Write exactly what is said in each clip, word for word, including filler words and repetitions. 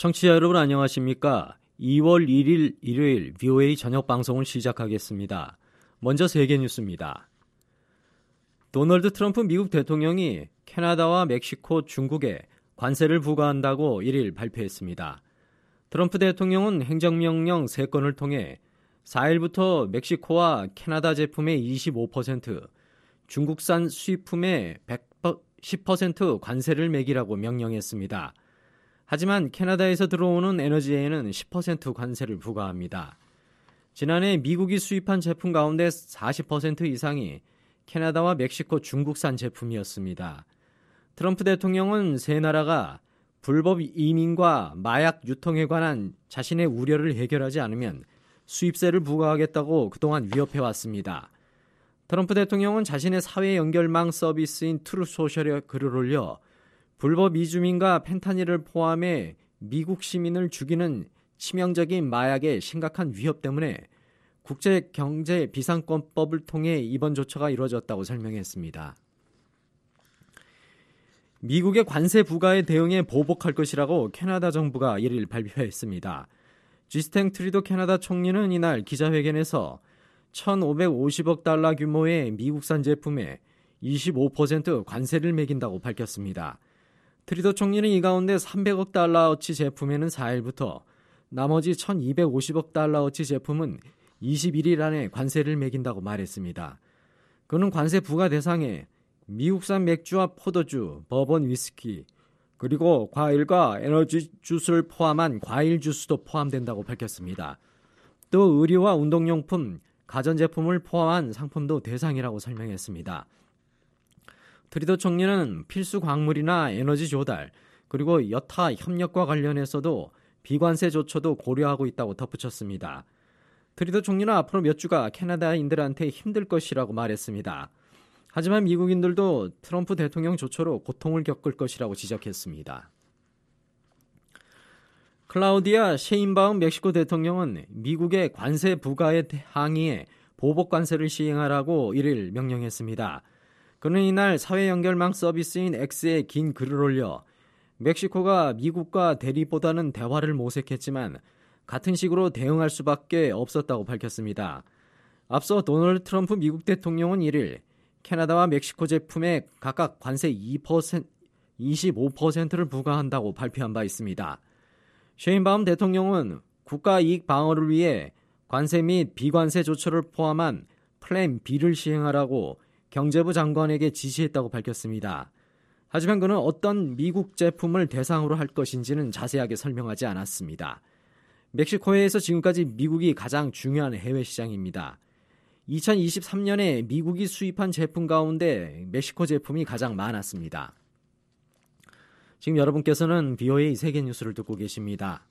청취자 여러분 안녕하십니까? 이월 일일 일요일 브이오에이 저녁 방송을 시작하겠습니다. 먼저 세계 뉴스입니다. 도널드 트럼프 미국 대통령이 캐나다와 멕시코, 중국에 관세를 부과한다고 일일 발표했습니다. 트럼프 대통령은 행정명령 세 건을 통해 사일부터 멕시코와 캐나다 제품의 이십오 퍼센트, 중국산 수입품의 십 퍼센트 관세를 매기라고 명령했습니다. 하지만 캐나다에서 들어오는 에너지에는 십 퍼센트 관세를 부과합니다. 지난해 미국이 수입한 제품 가운데 사십 퍼센트 이상이 캐나다와 멕시코, 중국산 제품이었습니다. 트럼프 대통령은 세 나라가 불법 이민과 마약 유통에 관한 자신의 우려를 해결하지 않으면 수입세를 부과하겠다고 그동안 위협해왔습니다. 트럼프 대통령은 자신의 사회 연결망 서비스인 트루소셜에 글을 올려 불법 이주민과 펜타닐을 포함해 미국 시민을 죽이는 치명적인 마약의 심각한 위협 때문에 국제경제비상권법을 통해 이번 조처가 이루어졌다고 설명했습니다. 미국의 관세 부과에 대응해 보복할 것이라고 캐나다 정부가 일일 발표했습니다. 지스탱 트리도 캐나다 총리는 이날 기자회견에서 천오백오십억 달러 규모의 미국산 제품에 이십오 퍼센트 관세를 매긴다고 밝혔습니다. 트리도 총리는 이 가운데 삼백억 달러어치 제품에는 사일부터 나머지 천이백오십억 달러어치 제품은 이십일 일 안에 관세를 매긴다고 말했습니다. 그는 관세 부과 대상에 미국산 맥주와 포도주, 버번 위스키, 그리고 과일과 에너지 주스를 포함한 과일 주스도 포함된다고 밝혔습니다. 또 의류와 운동용품, 가전제품을 포함한 상품도 대상이라고 설명했습니다. 트리도 총리는 필수 광물이나 에너지 조달, 그리고 여타 협력과 관련해서도 비관세 조처도 고려하고 있다고 덧붙였습니다. 트리도 총리는 앞으로 몇 주가 캐나다인들한테 힘들 것이라고 말했습니다. 하지만 미국인들도 트럼프 대통령 조처로 고통을 겪을 것이라고 지적했습니다. 클라우디아 셰인바움 멕시코 대통령은 미국의 관세 부과에 항의해 보복 관세를 시행하라고 일일 명령했습니다. 그는 이날 사회 연결망 서비스인 X에 긴 글을 올려 멕시코가 미국과 대립보다는 대화를 모색했지만 같은 식으로 대응할 수밖에 없었다고 밝혔습니다. 앞서 도널드 트럼프 미국 대통령은 일일 캐나다와 멕시코 제품에 각각 관세 이 퍼센트, 이십오 퍼센트를 부과한다고 발표한 바 있습니다. 셰인바움 대통령은 국가 이익 방어를 위해 관세 및 비관세 조처를 포함한 플랜 B를 시행하라고 경제부 장관에게 지시했다고 밝혔습니다. 하지만 그는 어떤 미국 제품을 대상으로 할 것인지는 자세하게 설명하지 않았습니다. 멕시코에서 지금까지 미국이 가장 중요한 해외 시장입니다. 이천이십삼 년에 미국이 수입한 제품 가운데 멕시코 제품이 가장 많았습니다. 지금 여러분께서는 브이오에이 세계 뉴스를 듣고 계십니다.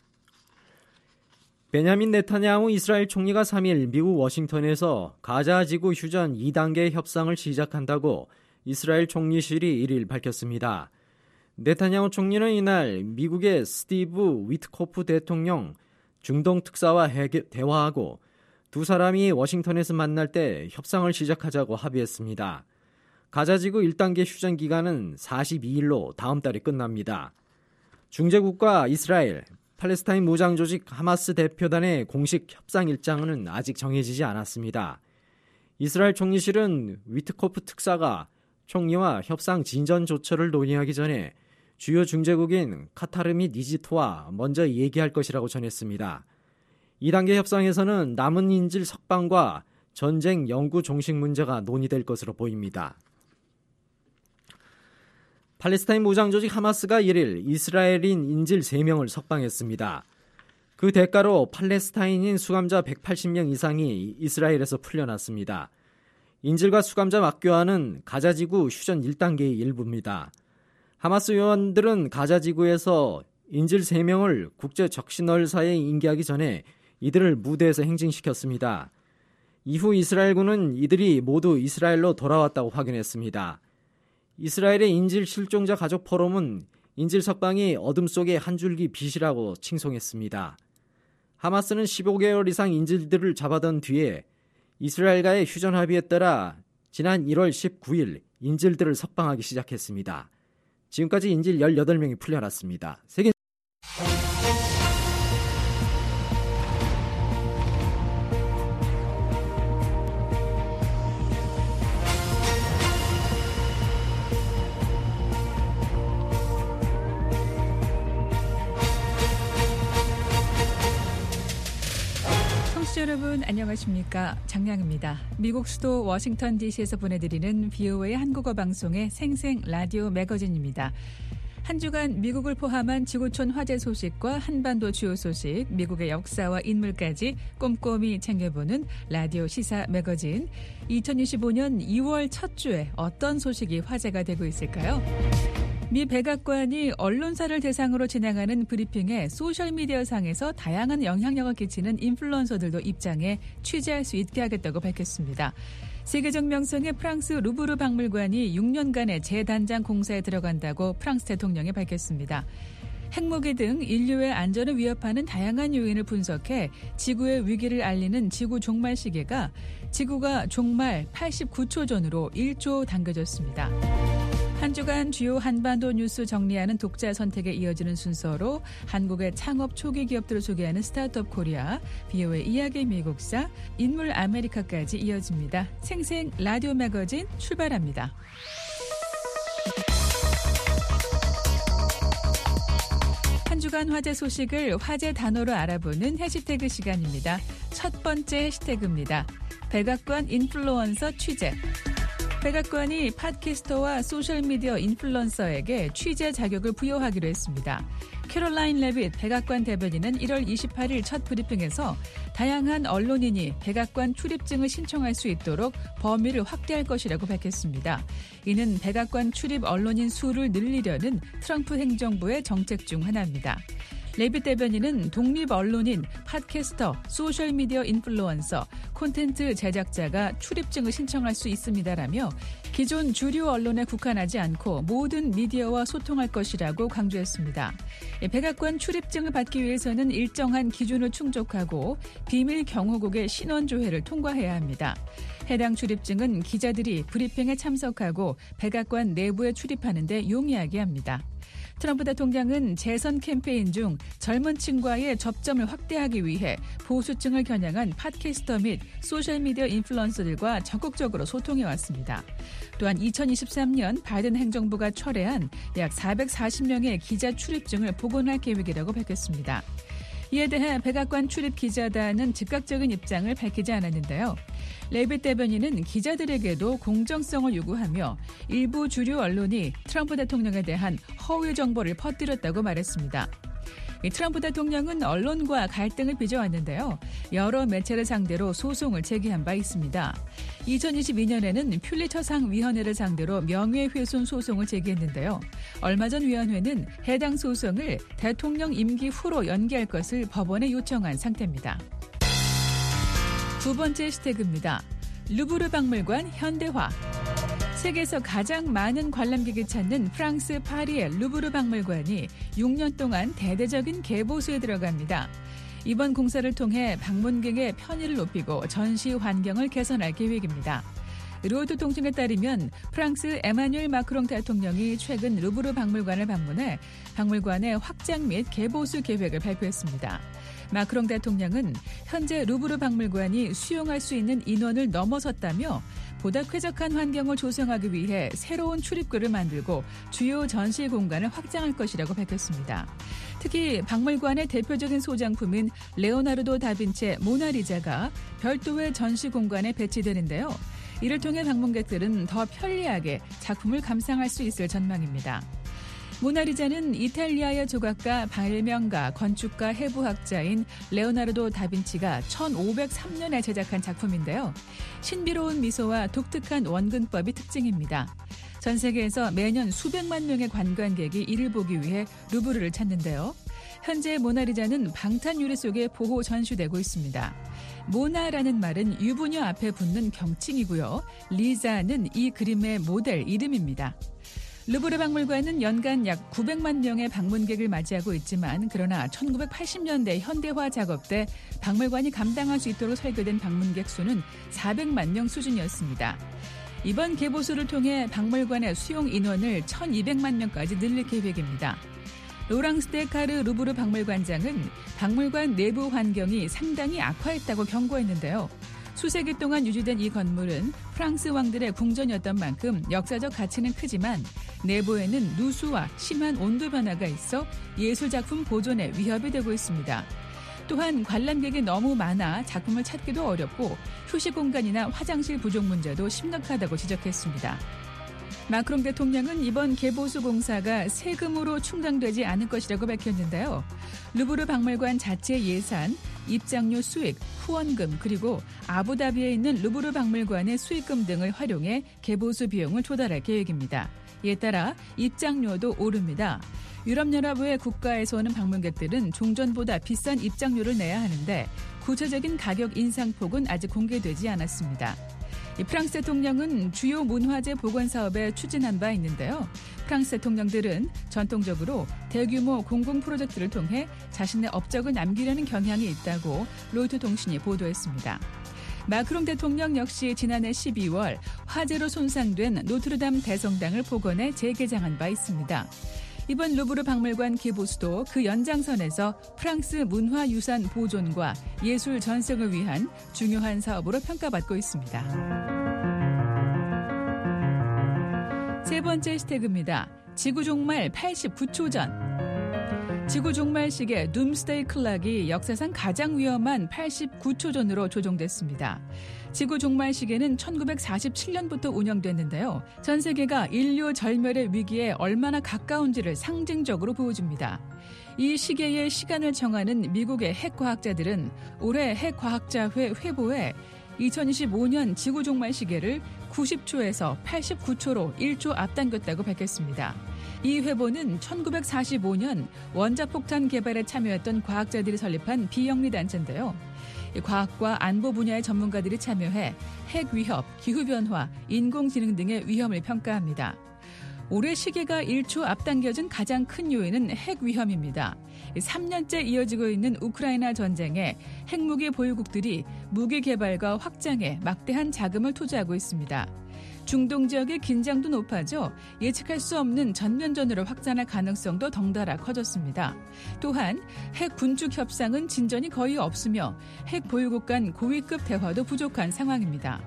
베냐민 네타냐후 이스라엘 총리가 삼일 미국 워싱턴에서 가자 지구 휴전 이 단계 협상을 시작한다고 이스라엘 총리실이 일일 밝혔습니다. 네타냐후 총리는 이날 미국의 스티브 위트코프 대통령 중동 특사와 해결, 대화하고 두 사람이 워싱턴에서 만날 때 협상을 시작하자고 합의했습니다. 가자지구 일 단계 휴전 기간은 사십이 일로 다음 달에 끝납니다. 중재국가 이스라엘, 팔레스타인 무장조직 하마스 대표단의 공식 협상 일정은 아직 정해지지 않았습니다. 이스라엘 총리실은 위트코프 특사가 총리와 협상 진전 조처를 논의하기 전에 주요 중재국인 카타르 및 이집트와 먼저 얘기할 것이라고 전했습니다. 이 단계 협상에서는 남은 인질 석방과 전쟁 영구 종식 문제가 논의될 것으로 보입니다. 팔레스타인 무장조직 하마스가 일일 이스라엘인 인질 세 명을 석방했습니다. 그 대가로 팔레스타인인 수감자 백팔십 명 이상이 이스라엘에서 풀려났습니다. 인질과 수감자 맞교환은 가자지구 휴전 일 단계의 일부입니다. 하마스 요원들은 가자지구에서 인질 세 명을 국제적신월사에 인계하기 전에 이들을 무대에서 행진시켰습니다. 이후 이스라엘군은 이들이 모두 이스라엘로 돌아왔다고 확인했습니다. 이스라엘의 인질 실종자 가족 포럼은 인질 석방이 어둠 속의 한 줄기 빛이라고 칭송했습니다. 하마스는 십오 개월 이상 인질들을 잡아둔 뒤에 이스라엘과의 휴전 합의에 따라 지난 일월 십구일 인질들을 석방하기 시작했습니다. 지금까지 인질 열여덟 명이 풀려났습니다. 세계 청취자 여러분 안녕하십니까. 장량입니다. 미국 수도 워싱턴 디씨에서 보내드리는 비오에이 한국어 방송의 생생 라디오 매거진입니다. 한 주간 미국을 포함한 지구촌 화제 소식과 한반도 주요 소식, 미국의 역사와 인물까지 꼼꼼히 챙겨보는 라디오 시사 매거진. 이천이십오 년 이월 첫 주에 어떤 소식이 화제가 되고 있을까요? 미 백악관이 언론사를 대상으로 진행하는 브리핑에 소셜미디어상에서 다양한 영향력을 끼치는 인플루언서들도 입장해 취재할 수 있게 하겠다고 밝혔습니다. 세계적 명성의 프랑스 루브르 박물관이 육 년간의 재단장 공사에 들어간다고 프랑스 대통령이 밝혔습니다. 핵무기 등 인류의 안전을 위협하는 다양한 요인을 분석해 지구의 위기를 알리는 지구 종말 시계가 지구가 종말 팔십구 초 전으로 일 초 당겨졌습니다. 한 주간 주요 한반도 뉴스 정리하는 독자 선택에 이어지는 순서로 한국의 창업 초기 기업들을 소개하는 스타트업 코리아, 비오에이 이야기 미국사, 인물 아메리카까지 이어집니다. 생생 라디오 매거진 출발합니다. 한 주간 화제 소식을 화제 단어로 알아보는 해시태그 시간입니다. 첫 번째 해시태그입니다. 백악관 인플루언서 취재. 백악관이 팟캐스터와 소셜미디어 인플루언서에게 취재 자격을 부여하기로 했습니다. 캐롤라인 레빗 백악관 대변인은 일월 이십팔일 첫 브리핑에서 다양한 언론인이 백악관 출입증을 신청할 수 있도록 범위를 확대할 것이라고 밝혔습니다. 이는 백악관 출입 언론인 수를 늘리려는 트럼프 행정부의 정책 중 하나입니다. 레빗 대변인은 독립 언론인, 팟캐스터, 소셜미디어 인플루언서, 콘텐츠 제작자가 출입증을 신청할 수 있습니다라며 기존 주류 언론에 국한하지 않고 모든 미디어와 소통할 것이라고 강조했습니다. 백악관 출입증을 받기 위해서는 일정한 기준을 충족하고 비밀 경호국의 신원조회를 통과해야 합니다. 해당 출입증은 기자들이 브리핑에 참석하고 백악관 내부에 출입하는 데 용이하게 합니다. 트럼프 대통령은 재선 캠페인 중 젊은 층과의 접점을 확대하기 위해 보수층을 겨냥한 팟캐스터 및 소셜미디어 인플루언서들과 적극적으로 소통해왔습니다. 또한 이천이십삼 년 바이든 행정부가 철회한 약 사백사십 명의 기자 출입증을 복원할 계획이라고 밝혔습니다. 이에 대해 백악관 출입 기자단은 즉각적인 입장을 밝히지 않았는데요. 레빗 대변인은 기자들에게도 공정성을 요구하며 일부 주류 언론이 트럼프 대통령에 대한 허위 정보를 퍼뜨렸다고 말했습니다. 트럼프 대통령은 언론과 갈등을 빚어왔는데요. 여러 매체를 상대로 소송을 제기한 바 있습니다. 이천이십이 년에는 퓰리처상 위원회를 상대로 명예훼손 소송을 제기했는데요. 얼마 전 위원회는 해당 소송을 대통령 임기 후로 연기할 것을 법원에 요청한 상태입니다. 두 번째 해시태그입니다. 루브르 박물관 현대화. 세계에서 가장 많은 관람객이 찾는 프랑스 파리의 루브르 박물관이 육 년 동안 대대적인 개보수에 들어갑니다. 이번 공사를 통해 방문객의 편의를 높이고 전시 환경을 개선할 계획입니다. 로이터 통신에 따르면 프랑스 에마뉴엘 마크롱 대통령이 최근 루브르 박물관을 방문해 박물관의 확장 및 개보수 계획을 발표했습니다. 마크롱 대통령은 현재 루브르 박물관이 수용할 수 있는 인원을 넘어섰다며 보다 쾌적한 환경을 조성하기 위해 새로운 출입구를 만들고 주요 전시 공간을 확장할 것이라고 밝혔습니다. 특히 박물관의 대표적인 소장품인 레오나르도 다빈치의 모나리자가 별도의 전시 공간에 배치되는데요. 이를 통해 방문객들은 더 편리하게 작품을 감상할 수 있을 전망입니다. 모나리자는 이탈리아의 조각가, 발명가, 건축가, 해부학자인 레오나르도 다빈치가 천오백삼 년에 제작한 작품인데요. 신비로운 미소와 독특한 원근법이 특징입니다. 전 세계에서 매년 수백만 명의 관광객이 이를 보기 위해 루브르를 찾는데요. 현재 모나리자는 방탄유리 속에 보호 전시되고 있습니다. 모나라는 말은 유부녀 앞에 붙는 경칭이고요. 리자는 이 그림의 모델 이름입니다. 루브르 박물관은 연간 약 구백만 명의 방문객을 맞이하고 있지만 그러나 천구백팔십 년대 현대화 작업 때 박물관이 감당할 수 있도록 설계된 방문객 수는 사백만 명 수준이었습니다. 이번 개보수를 통해 박물관의 수용 인원을 천이백만 명까지 늘릴 계획입니다. 로랑스 데카르 루브르 박물관장은 박물관 내부 환경이 상당히 악화했다고 경고했는데요. 수세기 동안 유지된 이 건물은 프랑스 왕들의 궁전이었던 만큼 역사적 가치는 크지만 내부에는 누수와 심한 온도 변화가 있어 예술작품 보존에 위협이 되고 있습니다. 또한 관람객이 너무 많아 작품을 찾기도 어렵고 휴식 공간이나 화장실 부족 문제도 심각하다고 지적했습니다. 마크롱 대통령은 이번 개보수 공사가 세금으로 충당되지 않을 것이라고 밝혔는데요. 루브르 박물관 자체 예산, 입장료 수익, 후원금 그리고 아부다비에 있는 루브르 박물관의 수익금 등을 활용해 개보수 비용을 조달할 계획입니다. 이에 따라 입장료도 오릅니다. 유럽연합 외 국가에서 오는 방문객들은 종전보다 비싼 입장료를 내야 하는데 구체적인 가격 인상폭은 아직 공개되지 않았습니다. 프랑스 대통령은 주요 문화재 복원 사업에 추진한 바 있는데요. 프랑스 대통령들은 전통적으로 대규모 공공 프로젝트를 통해 자신의 업적을 남기려는 경향이 있다고 로이터 통신이 보도했습니다. 마크롱 대통령 역시 지난해 십이월 화재로 손상된 노트르담 대성당을 복원해 재개장한 바 있습니다. 이번 루브르 박물관 개보수도 그 연장선에서 프랑스 문화유산 보존과 예술 전승을 위한 중요한 사업으로 평가받고 있습니다. 세 번째 해시태그입니다. 지구 종말 팔십구 초 전. 지구 종말 시계 둠스데이 클락이 역사상 가장 위험한 팔십구 초 전으로 조종됐습니다. 지구 종말 시계는 천구백사십칠 년부터 운영됐는데요. 전 세계가 인류 절멸의 위기에 얼마나 가까운지를 상징적으로 보여줍니다. 이 시계의 시간을 정하는 미국의 핵과학자들은 올해 핵과학자회 회보에 이천이십오 년 지구 종말 시계를 구십 초에서 팔십구 초로 일 초 앞당겼다고 밝혔습니다. 이 회보는 천구백사십오 년 원자폭탄 개발에 참여했던 과학자들이 설립한 비영리 단체인데요. 과학과 안보 분야의 전문가들이 참여해 핵 위협, 기후변화, 인공지능 등의 위험을 평가합니다. 올해 시계가 일 초 앞당겨진 가장 큰 요인은 핵 위험입니다. 삼 년째 이어지고 있는 우크라이나 전쟁에 핵무기 보유국들이 무기 개발과 확장에 막대한 자금을 투자하고 있습니다. 중동 지역의 긴장도 높아져 예측할 수 없는 전면전으로 확산할 가능성도 덩달아 커졌습니다. 또한 핵 군축 협상은 진전이 거의 없으며 핵 보유국 간 고위급 대화도 부족한 상황입니다.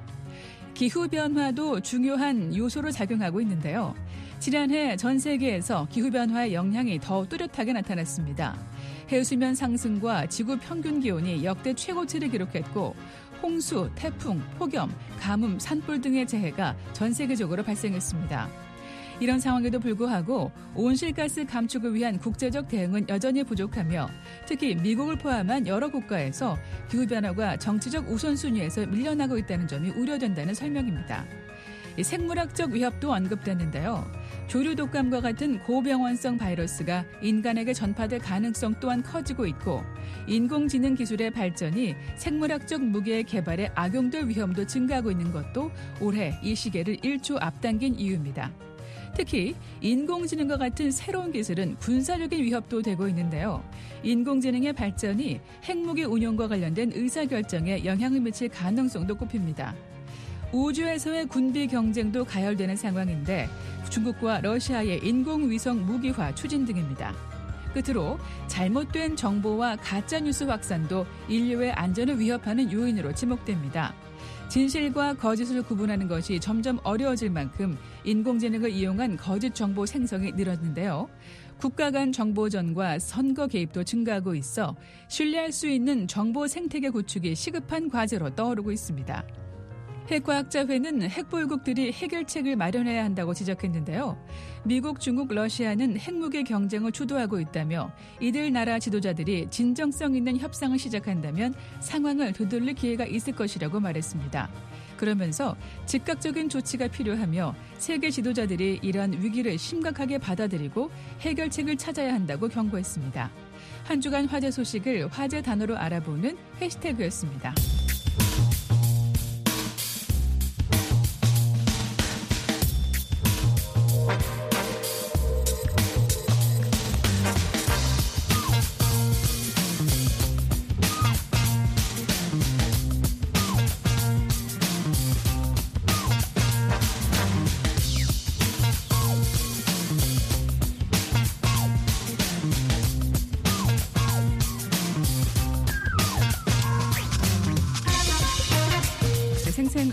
기후변화도 중요한 요소로 작용하고 있는데요. 지난해 전 세계에서 기후변화의 영향이 더 뚜렷하게 나타났습니다. 해수면 상승과 지구 평균 기온이 역대 최고치를 기록했고 홍수, 태풍, 폭염, 가뭄, 산불 등의 재해가 전 세계적으로 발생했습니다. 이런 상황에도 불구하고 온실가스 감축을 위한 국제적 대응은 여전히 부족하며 특히 미국을 포함한 여러 국가에서 기후변화가 정치적 우선순위에서 밀려나고 있다는 점이 우려된다는 설명입니다. 생물학적 위협도 언급됐는데요. 조류 독감과 같은 고병원성 바이러스가 인간에게 전파될 가능성 또한 커지고 있고 인공지능 기술의 발전이 생물학적 무기의 개발에 악용될 위험도 증가하고 있는 것도 올해 이 시계를 일 초 앞당긴 이유입니다. 특히 인공지능과 같은 새로운 기술은 군사적인 위협도 되고 있는데요. 인공지능의 발전이 핵무기 운용과 관련된 의사결정에 영향을 미칠 가능성도 꼽힙니다. 우주에서의 군비 경쟁도 가열되는 상황인데 중국과 러시아의 인공위성 무기화 추진 등입니다. 끝으로 잘못된 정보와 가짜뉴스 확산도 인류의 안전을 위협하는 요인으로 지목됩니다. 진실과 거짓을 구분하는 것이 점점 어려워질 만큼 인공지능을 이용한 거짓 정보 생성이 늘었는데요. 국가 간 정보전과 선거 개입도 증가하고 있어 신뢰할 수 있는 정보 생태계 구축이 시급한 과제로 떠오르고 있습니다. 핵과학자회는 핵보유국들이 해결책을 마련해야 한다고 지적했는데요. 미국, 중국, 러시아는 핵무기 경쟁을 주도하고 있다며 이들 나라 지도자들이 진정성 있는 협상을 시작한다면 상황을 되돌릴 기회가 있을 것이라고 말했습니다. 그러면서 즉각적인 조치가 필요하며 세계 지도자들이 이러한 위기를 심각하게 받아들이고 해결책을 찾아야 한다고 경고했습니다. 한 주간 화제 소식을 화제 단어로 알아보는 해시태그였습니다.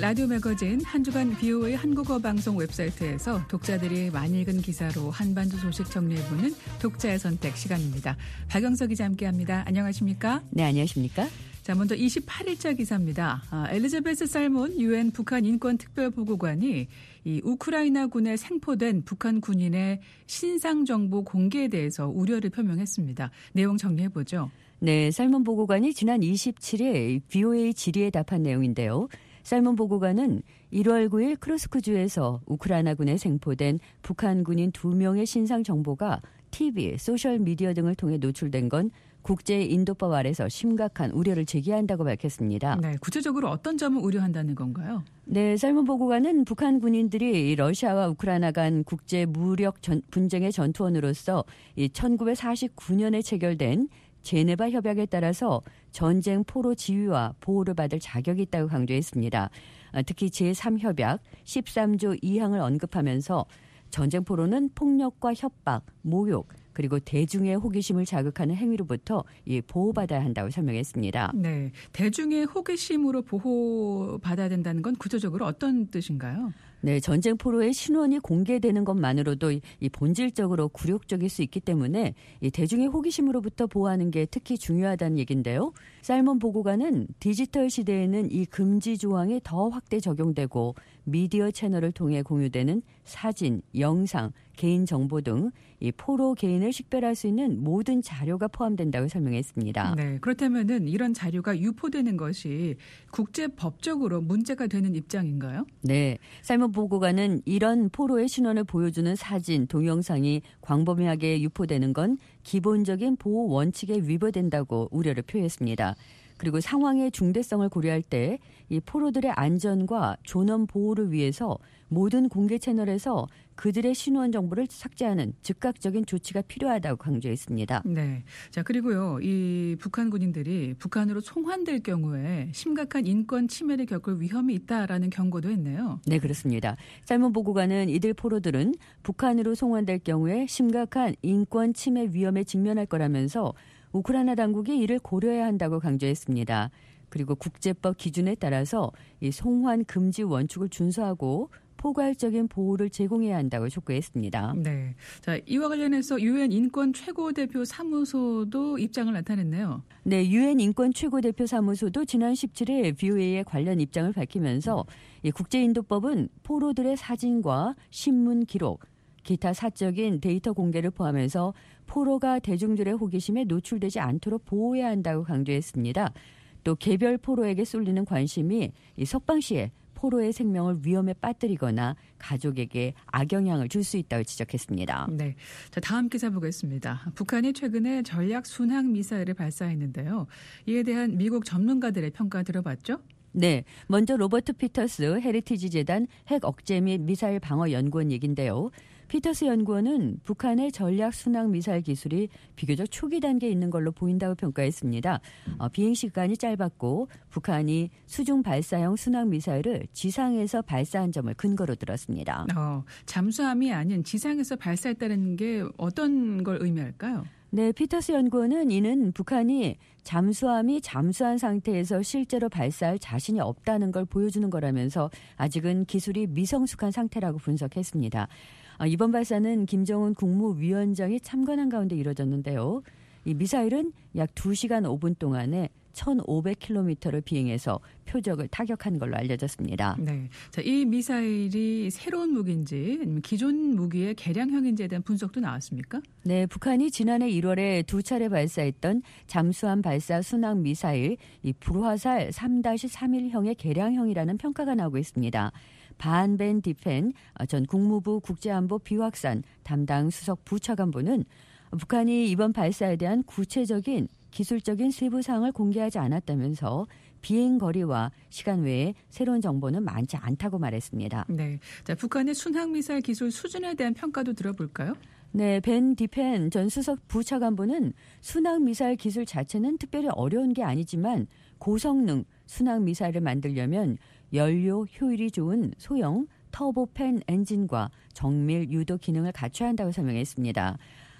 라디오 매거진 한 주간 비오에이 한국어 방송 웹사이트에서 독자들이 많이 읽은 기사로 한반도 소식 정리해보는 독자의 선택 시간입니다. 박영석 기자 함께합니다. 안녕하십니까? 네, 안녕하십니까? 자, 먼저 이십팔 일자 기사입니다. 아, 엘리자베스 살몬 유엔 북한 인권특별보고관이 이 우크라이나군에 생포된 북한 군인의 신상 정보 공개에 대해서 우려를 표명했습니다. 내용 정리해보죠. 네, 살몬 보고관이 지난 이십칠일 비오에이 질의에 답한 내용인데요. 살몬 보고관은 일월 구일 크루스크주에서 우크라이나군에 생포된 북한 군인 두 명의 신상 정보가 티비, 소셜미디어 등을 통해 노출된 건 국제인도법 아래서 심각한 우려를 제기한다고 밝혔습니다. 네, 구체적으로 어떤 점을 우려한다는 건가요? 네, 살몬 보고관은 북한 군인들이 러시아와 우크라이나 간 국제 무력 전, 분쟁의 전투원으로서 이 천구백사십구년에 체결된 제네바 협약에 따라서 전쟁 포로 지휘와 보호를 받을 자격이 있다고 강조했습니다. 특히 제삼 협약 십삼조 이항을 언급하면서 전쟁 포로는 폭력과 협박, 모욕, 그리고 대중의 호기심을 자극하는 행위로부터 이 보호받아야 한다고 설명했습니다. 네, 대중의 호기심으로 보호받아야 된다는 건 구체적으로 어떤 뜻인가요? 네, 전쟁 포로의 신원이 공개되는 것만으로도 이 본질적으로 굴욕적일 수 있기 때문에 이 대중의 호기심으로부터 보호하는 게 특히 중요하다는 얘기인데요. 살몬 보고관은 디지털 시대에는 이 금지 조항이 더 확대 적용되고 미디어 채널을 통해 공유되는 사진, 영상, 개인 정보 등 이 포로 개인을 식별할 수 있는 모든 자료가 포함된다고 설명했습니다. 네, 그렇다면은 이런 자료가 유포되는 것이 국제법적으로 문제가 되는 입장인가요? 네, 살몬 보고관은 이런 포로의 신원을 보여주는 사진, 동영상이 광범위하게 유포되는 건 기본적인 보호 원칙에 위배된다고 우려를 표했습니다. 그리고 상황의 중대성을 고려할 때 이 포로들의 안전과 존엄 보호를 위해서 모든 공개 채널에서 그들의 신원 정보를 삭제하는 즉각적인 조치가 필요하다고 강조했습니다. 네. 자, 그리고요, 이 북한 군인들이 북한으로 송환될 경우에 심각한 인권 침해를 겪을 위험이 있다라는 경고도 했네요. 네, 그렇습니다. 살몬 보고관은 이들 포로들은 북한으로 송환될 경우에 심각한 인권 침해 위험에 직면할 거라면서 우크라이나 당국이 이를 고려해야 한다고 강조했습니다. 그리고 국제법 기준에 따라서 이 송환 금지 원칙을 준수하고 포괄적인 보호를 제공해야 한다고 촉구했습니다. 네. 자, 이와 관련해서 유엔 인권 최고대표 사무소도 입장을 나타냈네요. 네, 유엔 인권 최고대표 사무소도 지난 십칠일 비오에이에 관련 입장을 밝히면서 이 국제인도법은 포로들의 사진과 신문 기록, 기타 사적인 데이터 공개를 포함해서 포로가 대중들의 호기심에 노출되지 않도록 보호해야 한다고 강조했습니다. 또 개별 포로에게 쏠리는 관심이 이 석방 시에 포로의 생명을 위험에 빠뜨리거나 가족에게 악영향을 줄 수 있다고 지적했습니다. 네, 자, 다음 기사 보겠습니다. 북한이 최근에 전략 순항 미사일을 발사했는데요. 이에 대한 미국 전문가들의 평가 들어봤죠? 네, 먼저 로버트 피터스 헤리티지 재단 핵 억제 및 미사일 방어 연구원 얘긴데요. 피터스 연구원은 북한의 전략 순항 미사일 기술이 비교적 초기 단계에 있는 걸로 보인다고 평가했습니다. 어, 비행 시간이 짧았고 북한이 수중 발사형 순항 미사일을 지상에서 발사한 점을 근거로 들었습니다. 어, 잠수함이 아닌 지상에서 발사했다는 게 어떤 걸 의미할까요? 네, 피터스 연구원은 이는 북한이 잠수함이 잠수한 상태에서 실제로 발사할 자신이 없다는 걸 보여주는 거라면서 아직은 기술이 미성숙한 상태라고 분석했습니다. 이번 발사는 김정은 국무위원장이 참관한 가운데 이뤄졌는데요. 이 미사일은 약 두 시간 오 분 동안에 천오백 킬로미터를 비행해서 표적을 타격한 걸로 알려졌습니다. 네, 자, 이 미사일이 새로운 무기인지 아니면 기존 무기의 개량형인지에 대한 분석도 나왔습니까? 네, 북한이 지난해 일월에 두 차례 발사했던 잠수함 발사 순항 미사일 이 불화살 삼 삼일형의 개량형이라는 평가가 나오고 있습니다. 반벤 디펜 전 국무부 국제안보 비확산 담당 수석 부차관보는 북한이 이번 발사에 대한 구체적인 기술적인 세부 사항을 공개하지 않았다면서 비행 거리와 시간 외에 새로운 정보는 많지 않다고 말했습니다. 네, 자, 북한의 순항 미사일 기술 수준에 대한 평가도 들어볼까요? 네, 벤 디펜 전 수석 부차관보는 순항 미사일 기술 자체는 특별히 어려운 게 아니지만 고성능 순항 미사일을 만들려면 연료 효율이 좋은 소형 터보팬 엔진과 정밀 유도 기능을 갖춰야 한다고 설명했습니다.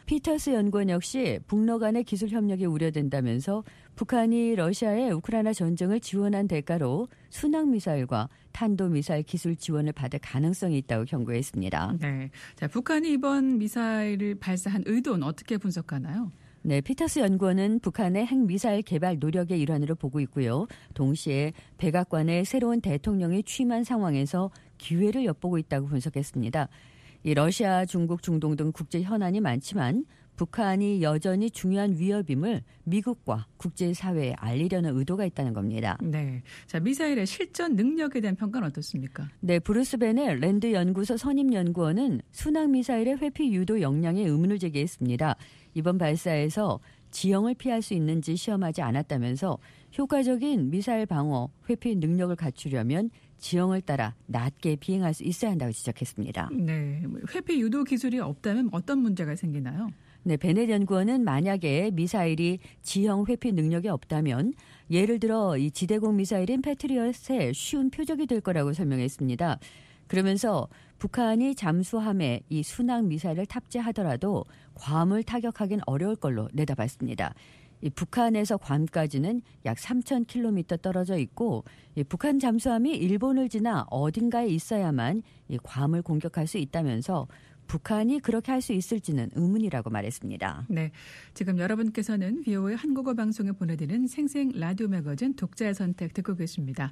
피터스 연구원 역시 북러 간의 기술 협력이 우려된다면서 북한이 러시아의 우크라이나 전쟁을 지원한 대가로 순항미사일과 탄도미사일 기술 지원을 받을 가능성이 있다고 경고했습니다. 네, 자, 북한이 이번 미사일을 발사한 의도는 어떻게 분석하나요? 네, 피터스 연구원은 북한의 핵미사일 개발 노력의 일환으로 보고 있고요. 동시에 백악관의 새로운 대통령이 취임한 상황에서 기회를 엿보고 있다고 분석했습니다. 이 러시아, 중국, 중동 등 국제 현안이 많지만 북한이 여전히 중요한 위협임을 미국과 국제사회에 알리려는 의도가 있다는 겁니다. 네, 자, 미사일의 실전 능력에 대한 평가는 어떻습니까? 네, 브루스 베넬 랜드 연구소 선임 연구원은 순항 미사일의 회피 유도 역량에 의문을 제기했습니다. 이번 발사에서 지형을 피할 수 있는지 시험하지 않았다면서 효과적인 미사일 방어, 회피 능력을 갖추려면 지형을 따라 낮게 비행할 수 있어야 한다고 지적했습니다. 네, 회피 유도 기술이 없다면 어떤 문제가 생기나요? 네, 베넷 연구원은 만약에 미사일이 지형 회피 능력이 없다면 예를 들어 이 지대공 미사일인 패트리엇의 쉬운 표적이 될 거라고 설명했습니다. 그러면서 북한이 잠수함에 이 순항 미사일을 탑재하더라도 괌을 타격하기는 어려울 걸로 내다봤습니다. 이 북한에서 괌까지는 약 삼천 킬로미터 떨어져 있고 이 북한 잠수함이 일본을 지나 어딘가에 있어야만 이 괌을 공격할 수 있다면서 북한이 그렇게 할 수 있을지는 의문이라고 말했습니다. 네, 지금 여러분께서는 비오에이 한국어 방송에 보내드리는 생생 라디오 매거진 독자의 선택 듣고 계십니다.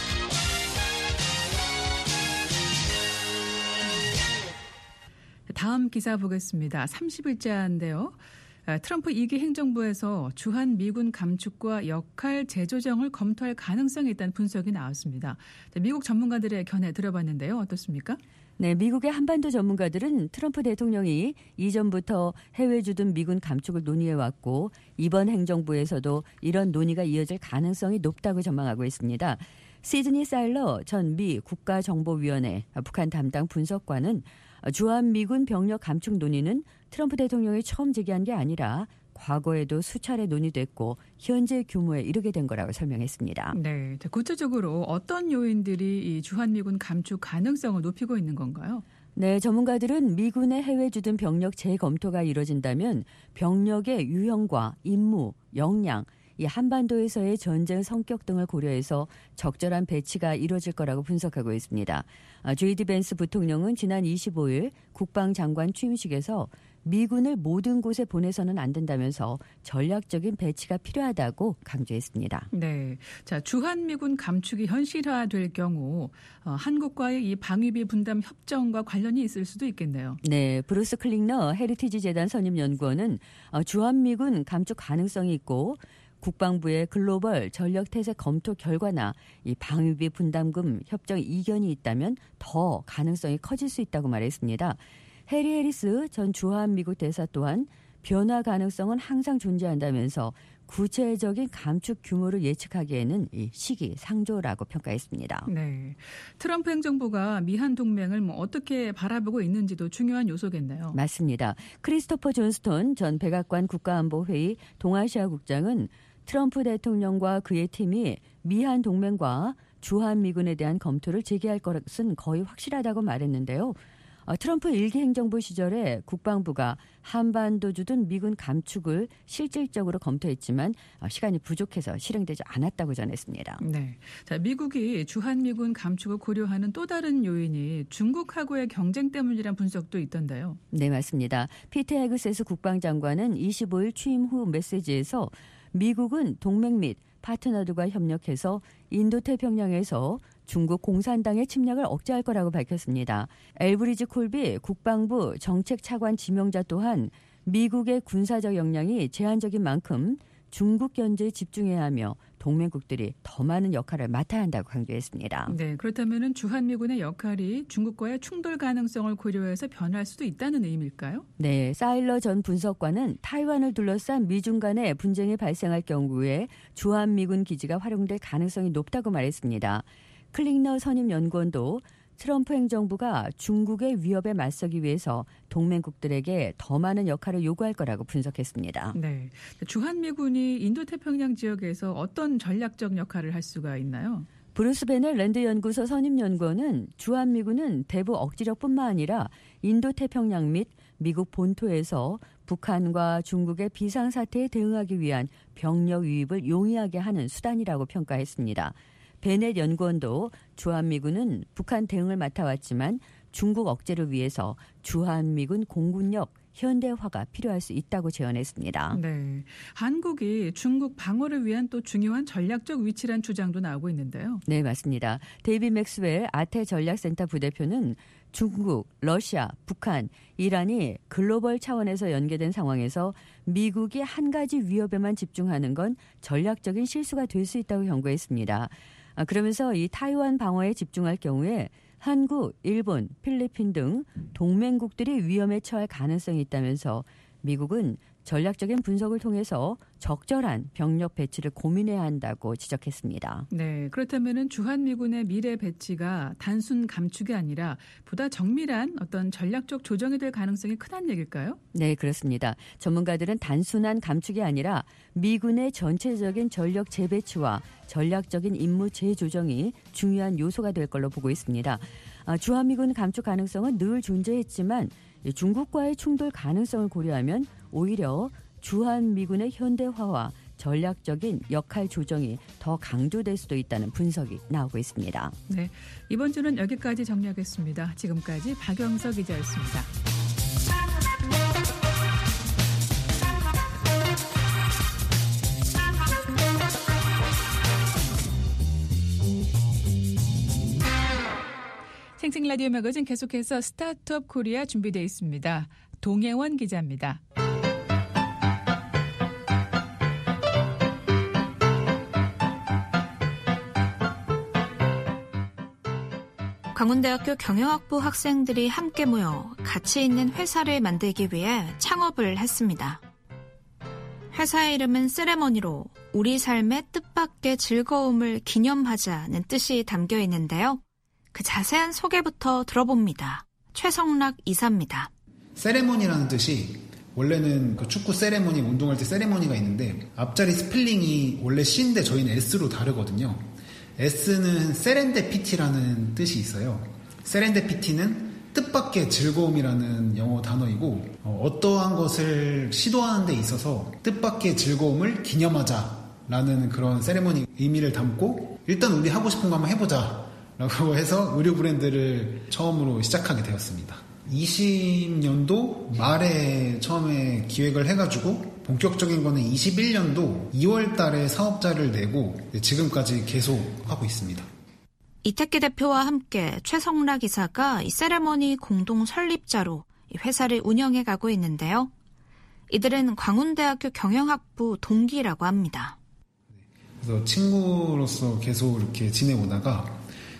다음 기사 보겠습니다. 삼십 일자인데요. 트럼프 이 기 행정부에서 주한 미군 감축과 역할 재조정을 검토할 가능성이 있다는 분석이 나왔습니다. 미국 전문가들의 견해 들어봤는데요. 어떻습니까? 네, 미국의 한반도 전문가들은 트럼프 대통령이 이전부터 해외 주둔 미군 감축을 논의해왔고 이번 행정부에서도 이런 논의가 이어질 가능성이 높다고 전망하고 있습니다. 시드니 사일러 전 미 국가정보위원회 북한 담당 분석관은 주한미군 병력 감축 논의는 트럼프 대통령이 처음 제기한 게 아니라 과거에도 수차례 논의됐고 현재 규모에 이르게 된 거라고 설명했습니다. 네, 구체적으로 어떤 요인들이 이 주한미군 감축 가능성을 높이고 있는 건가요? 네, 전문가들은 미군의 해외 주둔 병력 재검토가 이뤄진다면 병력의 유형과 임무, 역량, 이 한반도에서의 전쟁 성격 등을 고려해서 적절한 배치가 이루어질 거라고 분석하고 있습니다. 제이디 벤스 부통령은 지난 이십오일 국방장관 취임식에서 미군을 모든 곳에 보내서는 안 된다면서 전략적인 배치가 필요하다고 강조했습니다. 네, 자, 주한미군 감축이 현실화될 경우 어, 한국과의 이 방위비 분담 협정과 관련이 있을 수도 있겠네요. 네, 브루스 클링너 헤리티지 재단 선임 연구원은 어, 주한미군 감축 가능성이 있고 국방부의 글로벌 전력태세 검토 결과나 이 방위비 분담금 협정 이견이 있다면 더 가능성이 커질 수 있다고 말했습니다. 해리 해리스 전 주한미국 대사 또한 변화 가능성은 항상 존재한다면서 구체적인 감축 규모를 예측하기에는 이 시기상조라고 평가했습니다. 네, 트럼프 행정부가 미한 동맹을 뭐 어떻게 바라보고 있는지도 중요한 요소겠네요. 맞습니다. 크리스토퍼 존스톤 전 백악관 국가안보회의 동아시아 국장은 트럼프 대통령과 그의 팀이 미한 동맹과 주한미군에 대한 검토를 재개할 것은 거의 확실하다고 말했는데요. 트럼프 일 기 행정부 시절에 국방부가 한반도 주둔 미군 감축을 실질적으로 검토했지만 시간이 부족해서 실행되지 않았다고 전했습니다. 네, 자, 미국이 주한미군 감축을 고려하는 또 다른 요인이 중국하고의 경쟁 때문이라는 분석도 있던데요. 네, 맞습니다. 피터 헤그세스 국방장관은 이십오일 취임 후 메시지에서 미국은 동맹 및 파트너들과 협력해서 인도태평양에서 중국 공산당의 침략을 억제할 거라고 밝혔습니다. 엘브리지 콜비 국방부 정책차관 지명자 또한 미국의 군사적 역량이 제한적인 만큼 중국 견제에 집중해야 하며 동맹국들이 더 많은 역할을 맡아야 한다고 강조했습니다. 네, 그렇다면 주한미군의 역할이 중국과의 충돌 가능성을 고려해서 변할 수도 있다는 의미일까요? 네, 사일러 전 분석관은 타이완을 둘러싼 미중 간의 분쟁이 발생할 경우에 주한미군 기지가 활용될 가능성이 높다고 말했습니다. 클링너 선임 연구원도 트럼프 행정부가 중국의 위협에 맞서기 위해서 동맹국들에게 더 많은 역할을 요구할 거라고 분석했습니다. 네, 주한미군이 인도태평양 지역에서 어떤 전략적 역할을 할 수가 있나요? 브루스 베넬 랜드 연구소 선임 연구원은 주한미군은 대북 억지력뿐만 아니라 인도태평양 및 미국 본토에서 북한과 중국의 비상사태에 대응하기 위한 병력 유입을 용이하게 하는 수단이라고 평가했습니다. 베넷 연구원도 주한미군은 북한 대응을 맡아왔지만 중국 억제를 위해서 주한미군 공군력 현대화가 필요할 수 있다고 제언했습니다. 네, 한국이 중국 방어를 위한 또 중요한 전략적 위치란 주장도 나오고 있는데요. 네, 맞습니다. 데이비 맥스웰 아태 전략센터 부대표는 중국, 러시아, 북한, 이란이 글로벌 차원에서 연계된 상황에서 미국이 한 가지 위협에만 집중하는 건 전략적인 실수가 될 수 있다고 경고했습니다. 그러면서 이 타이완 방어에 집중할 경우에 한국, 일본, 필리핀 등 동맹국들이 위험에 처할 가능성이 있다면서 미국은 전략적인 분석을 통해서 적절한 병력 배치를 고민해야 한다고 지적했습니다. 네, 그렇다면 주한미군의 미래 배치가 단순 감축이 아니라 보다 정밀한 어떤 전략적 조정이 될 가능성이 크다는 얘기일까요? 네, 그렇습니다. 전문가들은 단순한 감축이 아니라 미군의 전체적인 전력 재배치와 전략적인 임무 재조정이 중요한 요소가 될 걸로 보고 있습니다. 주한미군 감축 가능성은 늘 존재했지만 중국과의 충돌 가능성을 고려하면 오히려 주한미군의 현대화와 전략적인 역할 조정이 더 강조될 수도 있다는 분석이 나오고 있습니다. 네, 이번 주는 여기까지 정리하겠습니다. 지금까지 박영석 기자였습니다. 생생 라디오 매거진 계속해서 스타트업 코리아 준비되어 있습니다. 동혜원 기자입니다. 광운대학교 경영학부 학생들이 함께 모여 가치 있는 회사를 만들기 위해 창업을 했습니다. 회사의 이름은 세레머니로 우리 삶의 뜻밖의 즐거움을 기념하자는 뜻이 담겨 있는데요. 그 자세한 소개부터 들어봅니다. 최성락 이사입니다. 세레머니라는 뜻이 원래는 그 축구 세레머니, 운동할 때 세레머니가 있는데 앞자리 스펠링이 원래 C인데 저희는 S로 다르거든요. S는 세렌데피티라는 뜻이 있어요. 세렌데피티는 뜻밖의 즐거움이라는 영어 단어이고 어, 어떠한 것을 시도하는 데 있어서 뜻밖의 즐거움을 기념하자라는 그런 세레머니 의미를 담고 일단 우리 하고 싶은 거 한번 해보자 라고 해서 의류 브랜드를 처음으로 시작하게 되었습니다. 이십 년도 말에 처음에 기획을 해가지고 본격적인 거는 이십일 년도 이월 달에 사업자를 내고 지금까지 계속 하고 있습니다. 이태기 대표와 함께 최성락 이사가 이 세레머니 공동 설립자로 이 회사를 운영해 가고 있는데요. 이들은 광운대학교 경영학부 동기라고 합니다. 그래서 친구로서 계속 이렇게 지내오다가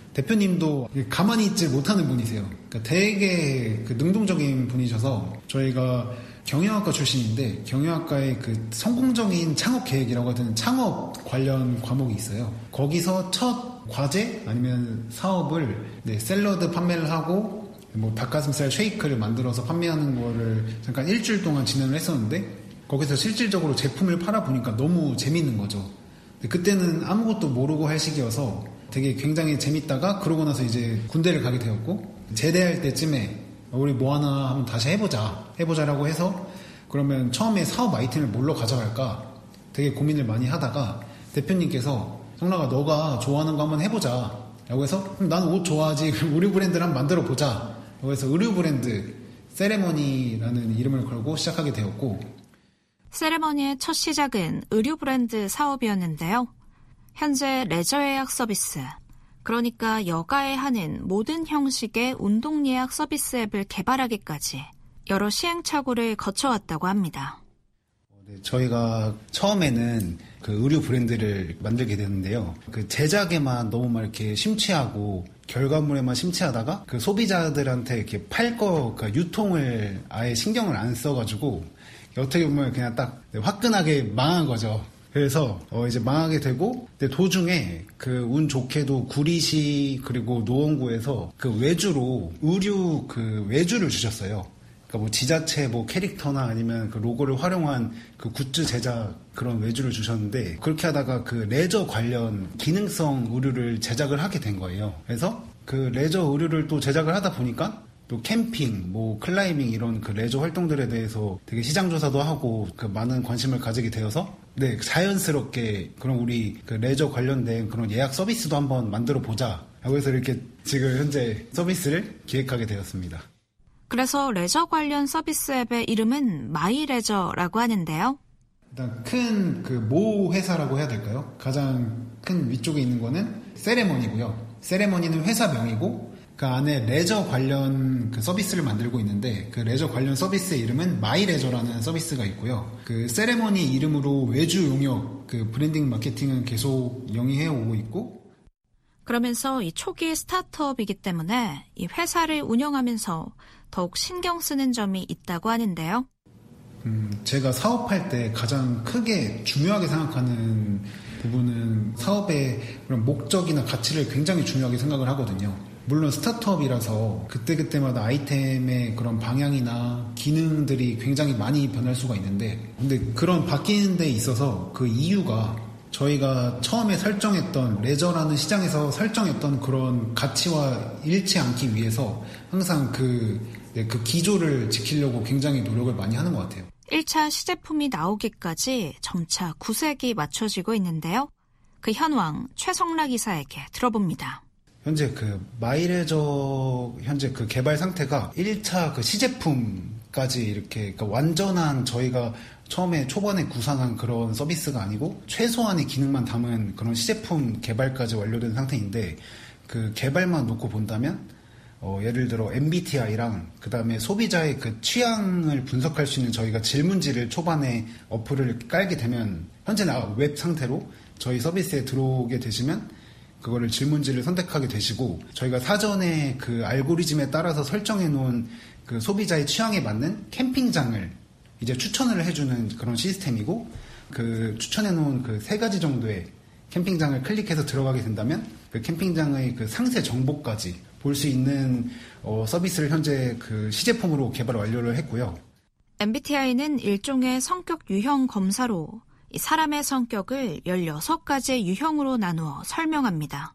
대표님도 가만히 있지 못하는 분이세요. 그러니까 되게 그 능동적인 분이셔서 저희가 경영학과 출신인데 경영학과의 그 성공적인 창업 계획이라고 하는 창업 관련 과목이 있어요. 거기서 첫 과제 아니면 사업을 네, 샐러드 판매를 하고 뭐 닭가슴살 쉐이크를 만들어서 판매하는 거를 잠깐 일주일 동안 진행을 했었는데 거기서 실질적으로 제품을 팔아보니까 너무 재밌는 거죠. 그때는 아무것도 모르고 할 시기여서 되게 굉장히 재밌다가 그러고 나서 이제 군대를 가게 되었고 제대할 때쯤에 우리 뭐 하나 한번 다시 해보자 해보자라고 해서 그러면 처음에 사업 아이템을 뭘로 가져갈까 되게 고민을 많이 하다가 대표님께서 성락아 너가 좋아하는 거 한번 해보자 라고 해서 나는 옷 좋아하지 의류 브랜드를 한번 만들어 보자 라고 해서 의류 브랜드 세레머니라는 이름을 걸고 시작하게 되었고 세레머니의 첫 시작은 의류 브랜드 사업이었는데요. 현재 레저 예약 서비스, 그러니까 여가에 하는 모든 형식의 운동 예약 서비스 앱을 개발하기까지 여러 시행착오를 거쳐왔다고 합니다. 네, 저희가 처음에는 그 의류 브랜드를 만들게 되는데요. 그 제작에만 너무 막 이렇게 심취하고 결과물에만 심취하다가 그 소비자들한테 이렇게 팔 거, 그 유통을 아예 신경을 안 써가지고 어떻게 보면 그냥 딱 화끈하게 망한 거죠. 그래서 어 이제 망하게 되고 근데 도중에 그 운 좋게도 구리시 그리고 노원구에서 그 외주로 의류 그 외주를 주셨어요. 그러니까 뭐 지자체 뭐 캐릭터나 아니면 그 로고를 활용한 그 굿즈 제작 그런 외주를 주셨는데 그렇게 하다가 그 레저 관련 기능성 의류를 제작을 하게 된 거예요. 그래서 그 레저 의류를 또 제작을 하다 보니까 또 캠핑, 뭐 클라이밍 이런 그 레저 활동들에 대해서 되게 시장 조사도 하고 그 많은 관심을 가지게 되어서 네, 자연스럽게 그럼 우리 그 레저 관련된 그런 예약 서비스도 한번 만들어 보자 하고 해서 이렇게 지금 현재 서비스를 기획하게 되었습니다. 그래서 레저 관련 서비스 앱의 이름은 마이레저라고 하는데요. 일단 큰 그 모 회사라고 해야 될까요? 가장 큰 위쪽에 있는 거는 세레머니고요. 세레머니는 회사명이고 그 안에 레저 관련 그 서비스를 만들고 있는데 그 레저 관련 서비스의 이름은 마이레저라는 서비스가 있고요. 그 세레머니 이름으로 외주 용역 그 브랜딩 마케팅은 계속 영위해 오고 있고 그러면서 이 초기 스타트업이기 때문에 이 회사를 운영하면서 더욱 신경 쓰는 점이 있다고 하는데요. 음, 제가 사업할 때 가장 크게 중요하게 생각하는 부분은 사업의 그런 목적이나 가치를 굉장히 중요하게 생각을 하거든요. 물론 스타트업이라서 그때그때마다 아이템의 그런 방향이나 기능들이 굉장히 많이 변할 수가 있는데 근데 그런 바뀌는 데 있어서 그 이유가 저희가 처음에 설정했던 레저라는 시장에서 설정했던 그런 가치와 잃지 않기 위해서 항상 그, 네, 그 기조를 지키려고 굉장히 노력을 많이 하는 것 같아요. 일 차 시제품이 나오기까지 점차 구색이 맞춰지고 있는데요. 그 현황 최성락 이사에게 들어봅니다. 현재 그 마이레저 현재 그 개발 상태가 일 차 그 시제품까지 이렇게 그러니까 완전한 저희가 처음에 초반에 구상한 그런 서비스가 아니고 최소한의 기능만 담은 그런 시제품 개발까지 완료된 상태인데 그 개발만 놓고 본다면 어, 예를 들어 엠비티아이랑 그 다음에 소비자의 그 취향을 분석할 수 있는 저희가 질문지를 초반에 어플을 깔게 되면 현재는 웹 상태로 저희 서비스에 들어오게 되시면 그거를 질문지를 선택하게 되시고 저희가 사전에 그 알고리즘에 따라서 설정해 놓은 그 소비자의 취향에 맞는 캠핑장을 이제 추천을 해주는 그런 시스템이고 그 추천해 놓은 그 세 가지 정도의 캠핑장을 클릭해서 들어가게 된다면 그 캠핑장의 그 상세 정보까지 볼 수 있는 어, 서비스를 현재 그 시제품으로 개발 완료를 했고요. 엠비티아이는 일종의 성격 유형 검사로 이 사람의 성격을 열여섯 가지의 유형으로 나누어 설명합니다.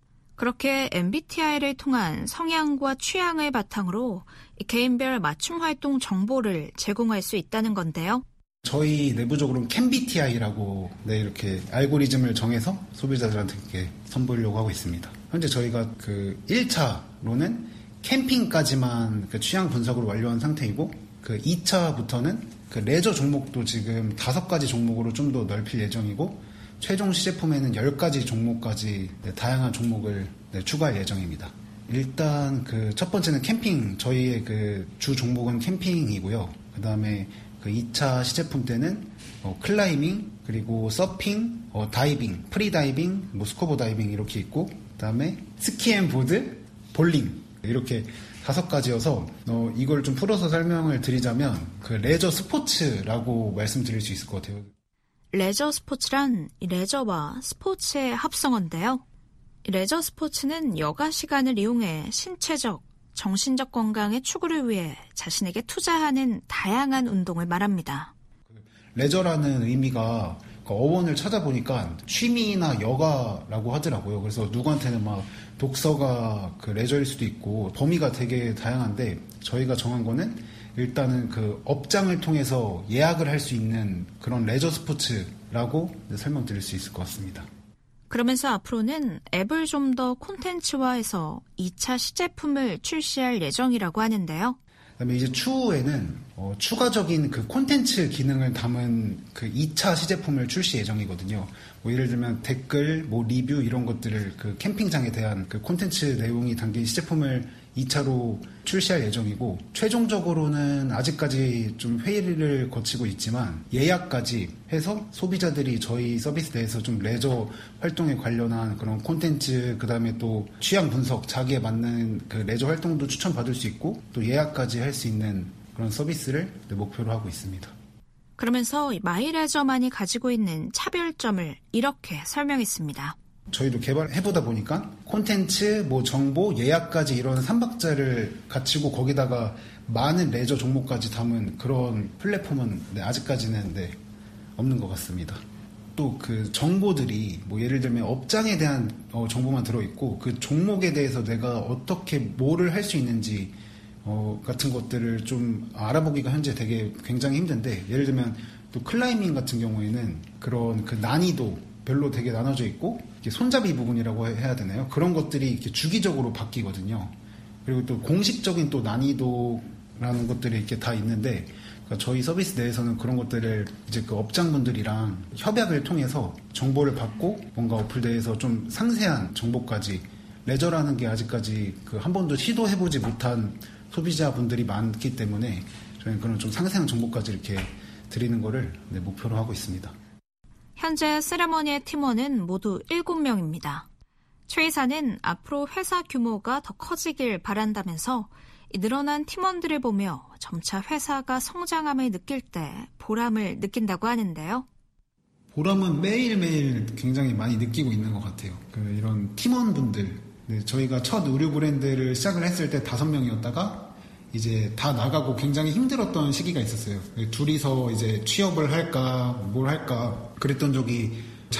그렇게 엠비티아이를 통한 성향과 취향을 바탕으로 개인별 맞춤 활동 정보를 제공할 수 있다는 건데요. 저희 내부적으로는 캔비티아이라고 네, 이렇게 알고리즘을 정해서 소비자들한테 이렇게 선보이려고 하고 있습니다. 현재 저희가 그 일 차로는 캠핑까지만 그 취향 분석을 완료한 상태이고 그 이 차부터는 그 레저 종목도 지금 다섯 가지 종목으로 좀 더 넓힐 예정이고 최종 시제품에는 열 가지 종목까지 네, 다양한 종목을 네, 추가할 예정입니다. 일단 그 첫 번째는 캠핑, 저희의 그 주 종목은 캠핑이고요. 그 다음에 그 이 차 시제품 때는 어, 클라이밍, 그리고 서핑, 어, 다이빙, 프리다이빙, 뭐 스쿠버 다이빙 이렇게 있고 그 다음에 스키앤보드, 볼링 이렇게 다섯 가지여서 어, 이걸 좀 풀어서 설명을 드리자면 그 레저 스포츠라고 말씀드릴 수 있을 것 같아요. 레저 스포츠란 레저와 스포츠의 합성어인데요. 레저 스포츠는 여가 시간을 이용해 신체적, 정신적 건강의 추구를 위해 자신에게 투자하는 다양한 운동을 말합니다. 레저라는 의미가 어원을 찾아보니까 취미나 여가라고 하더라고요. 그래서 누구한테는 막 독서가 그 레저일 수도 있고 범위가 되게 다양한데 저희가 정한 거는 일단은 그 업장을 통해서 예약을 할 수 있는 그런 레저 스포츠라고 설명드릴 수 있을 것 같습니다. 그러면서 앞으로는 앱을 좀 더 콘텐츠화해서 이 차 시제품을 출시할 예정이라고 하는데요. 그다음에 이제 추후에는 어, 추가적인 그 콘텐츠 기능을 담은 그 이 차 시제품을 출시 예정이거든요. 뭐 예를 들면 댓글, 뭐 리뷰 이런 것들을 그 캠핑장에 대한 그 콘텐츠 내용이 담긴 시제품을 이 차로 출시할 예정이고 최종적으로는 아직까지 좀 회의를 거치고 있지만 예약까지 해서 소비자들이 저희 서비스 내에서 좀 레저 활동에 관련한 그런 콘텐츠 그다음에 또 취향 분석 자기에 맞는 그 레저 활동도 추천받을 수 있고 또 예약까지 할 수 있는 그런 서비스를 목표로 하고 있습니다. 그러면서 마이레저만이 가지고 있는 차별점을 이렇게 설명했습니다. 저희도 개발해보다 보니까 콘텐츠, 뭐 정보, 예약까지 이런 삼박자를 갖추고 거기다가 많은 레저 종목까지 담은 그런 플랫폼은 네, 아직까지는 네, 없는 것 같습니다. 또 그 정보들이 뭐 예를 들면 업장에 대한 어, 정보만 들어있고 그 종목에 대해서 내가 어떻게 뭐를 할 수 있는지 어, 같은 것들을 좀 알아보기가 현재 되게 굉장히 힘든데, 예를 들면 또 클라이밍 같은 경우에는 그런 그 난이도 별로 되게 나눠져 있고, 이렇게 손잡이 부분이라고 해야 되나요? 그런 것들이 이렇게 주기적으로 바뀌거든요. 그리고 또 공식적인 또 난이도라는 것들이 이렇게 다 있는데, 그러니까 저희 서비스 내에서는 그런 것들을 이제 그 업장분들이랑 협약을 통해서 정보를 받고 뭔가 어플 내에서 좀 상세한 정보까지, 레저라는 게 아직까지 그 한 번도 시도해보지 못한 소비자분들이 많기 때문에 저희는 그런 좀 상세한 정보까지 이렇게 드리는 거를 네, 목표로 하고 있습니다. 현재 세레머니의 팀원은 모두 일곱 명입니다. 최 이사는 앞으로 회사 규모가 더 커지길 바란다면서 늘어난 팀원들을 보며 점차 회사가 성장함을 느낄 때 보람을 느낀다고 하는데요. 보람은 매일매일 굉장히 많이 느끼고 있는 것 같아요. 그 이런 팀원분들, 네, 저희가 첫 의류 브랜드를 시작을 했을 때 다섯 명이었다가 이제 다 나가고 굉장히 힘들었던 시기가 있었어요. 둘이서 이제 취업을 할까 뭘 할까 그랬던 적이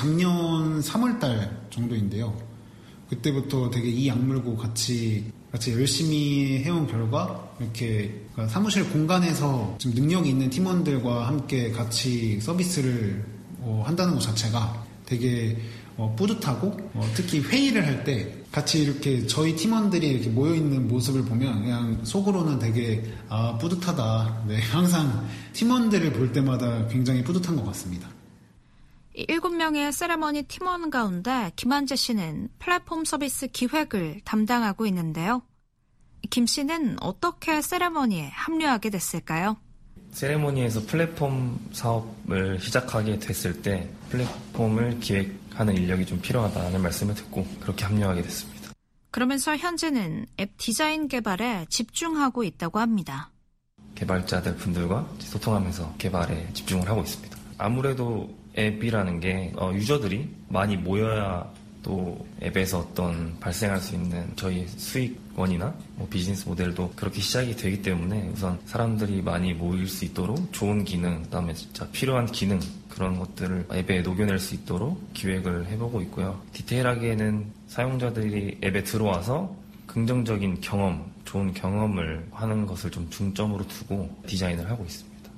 작년 삼월 달 정도인데요. 그때부터 되게 이 악물고 같이 같이 열심히 해온 결과 이렇게 사무실 공간에서 좀 능력이 있는 팀원들과 함께 같이 서비스를 어, 한다는 것 자체가 되게 어, 뿌듯하고 어, 특히 회의를 할 때 같이 이렇게 저희 팀원들이 이렇게 모여있는 모습을 보면 그냥 속으로는 되게 아 뿌듯하다. 네, 항상 팀원들을 볼 때마다 굉장히 뿌듯한 것 같습니다. 일곱 명의 세레머니 팀원 가운데 김한재 씨는 플랫폼 서비스 기획을 담당하고 있는데요. 김 씨는 어떻게 세레머니에 합류하게 됐을까요? 세레모니에서 플랫폼 사업을 시작하게 됐을 때 플랫폼을 기획하는 인력이 좀 필요하다는 말씀을 듣고 그렇게 합류하게 됐습니다. 그러면서 현재는 앱 디자인 개발에 집중하고 있다고 합니다. 개발자들 분들과 소통하면서 개발에 집중을 하고 있습니다. 아무래도 앱이라는 게 유저들이 많이 모여야 또 앱에서 어떤 발생할 수 있는 저희 수익원이나 뭐 비즈니스 모델도 그렇게 시작이 되기 때문에 우선 사람들이 많이 모일 수 있도록 좋은 기능, 그다음에 진짜 필요한 기능 그런 것들을 앱에 녹여낼 수 있도록 기획을 해보고 있고요. 디테일하게는 사용자들이 앱에 들어와서 긍정적인 경험, 좋은 경험을 하는 것을 좀 중점으로 두고 디자인을 하고 있습니다.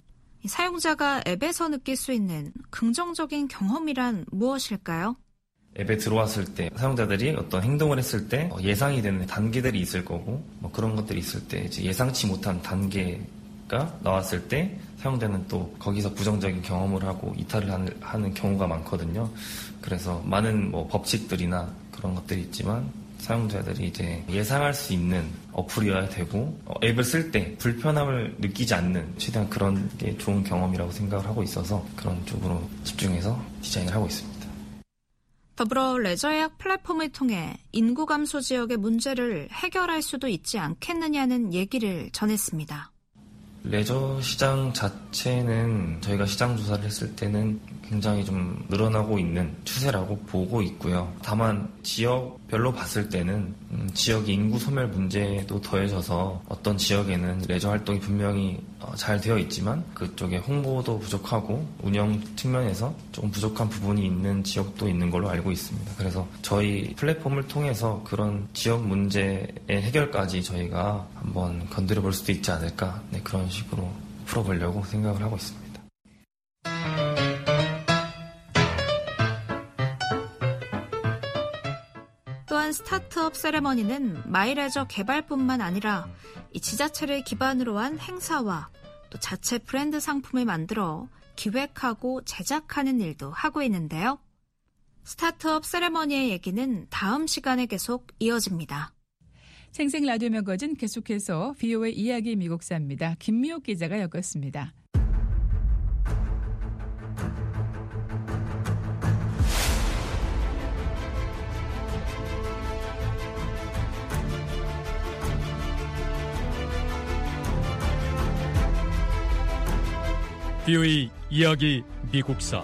사용자가 앱에서 느낄 수 있는 긍정적인 경험이란 무엇일까요? 앱에 들어왔을 때 사용자들이 어떤 행동을 했을 때 예상이 되는 단계들이 있을 거고 뭐 그런 것들이 있을 때 이제 예상치 못한 단계가 나왔을 때 사용자는 또 거기서 부정적인 경험을 하고 이탈을 하는 경우가 많거든요. 그래서 많은 뭐 법칙들이나 그런 것들이 있지만 사용자들이 이제 예상할 수 있는 어플이어야 되고 앱을 쓸 때 불편함을 느끼지 않는 최대한 그런 게 좋은 경험이라고 생각을 하고 있어서 그런 쪽으로 집중해서 디자인을 하고 있습니다. 더불어 레저 예약 플랫폼을 통해 인구 감소 지역의 문제를 해결할 수도 있지 않겠느냐는 얘기를 전했습니다. 레저 시장 자체는 저희가 시장 조사를 했을 때는 굉장히 좀 늘어나고 있는 추세라고 보고 있고요. 다만 지역별로 봤을 때는 음, 지역의 인구 소멸 문제도 더해져서 어떤 지역에는 레저 활동이 분명히 어, 잘 되어 있지만 그쪽에 홍보도 부족하고 운영 측면에서 조금 부족한 부분이 있는 지역도 있는 걸로 알고 있습니다. 그래서 저희 플랫폼을 통해서 그런 지역 문제의 해결까지 저희가 한번 건드려 볼 수도 있지 않을까, 네, 그런 식으로 풀어보려고 생각을 하고 있습니다. 또한 스타트업 세레머니는 마이레저 개발뿐만 아니라 이 지자체를 기반으로 한 행사와 또 자체 브랜드 상품을 만들어 기획하고 제작하는 일도 하고 있는데요. 스타트업 세레머니의 얘기는 다음 시간에 계속 이어집니다. 생생 라디오 매거진 계속해서 비오의 이야기 미국사입니다. 김미옥 기자가 엮었습니다. 비오의 이야기 미국사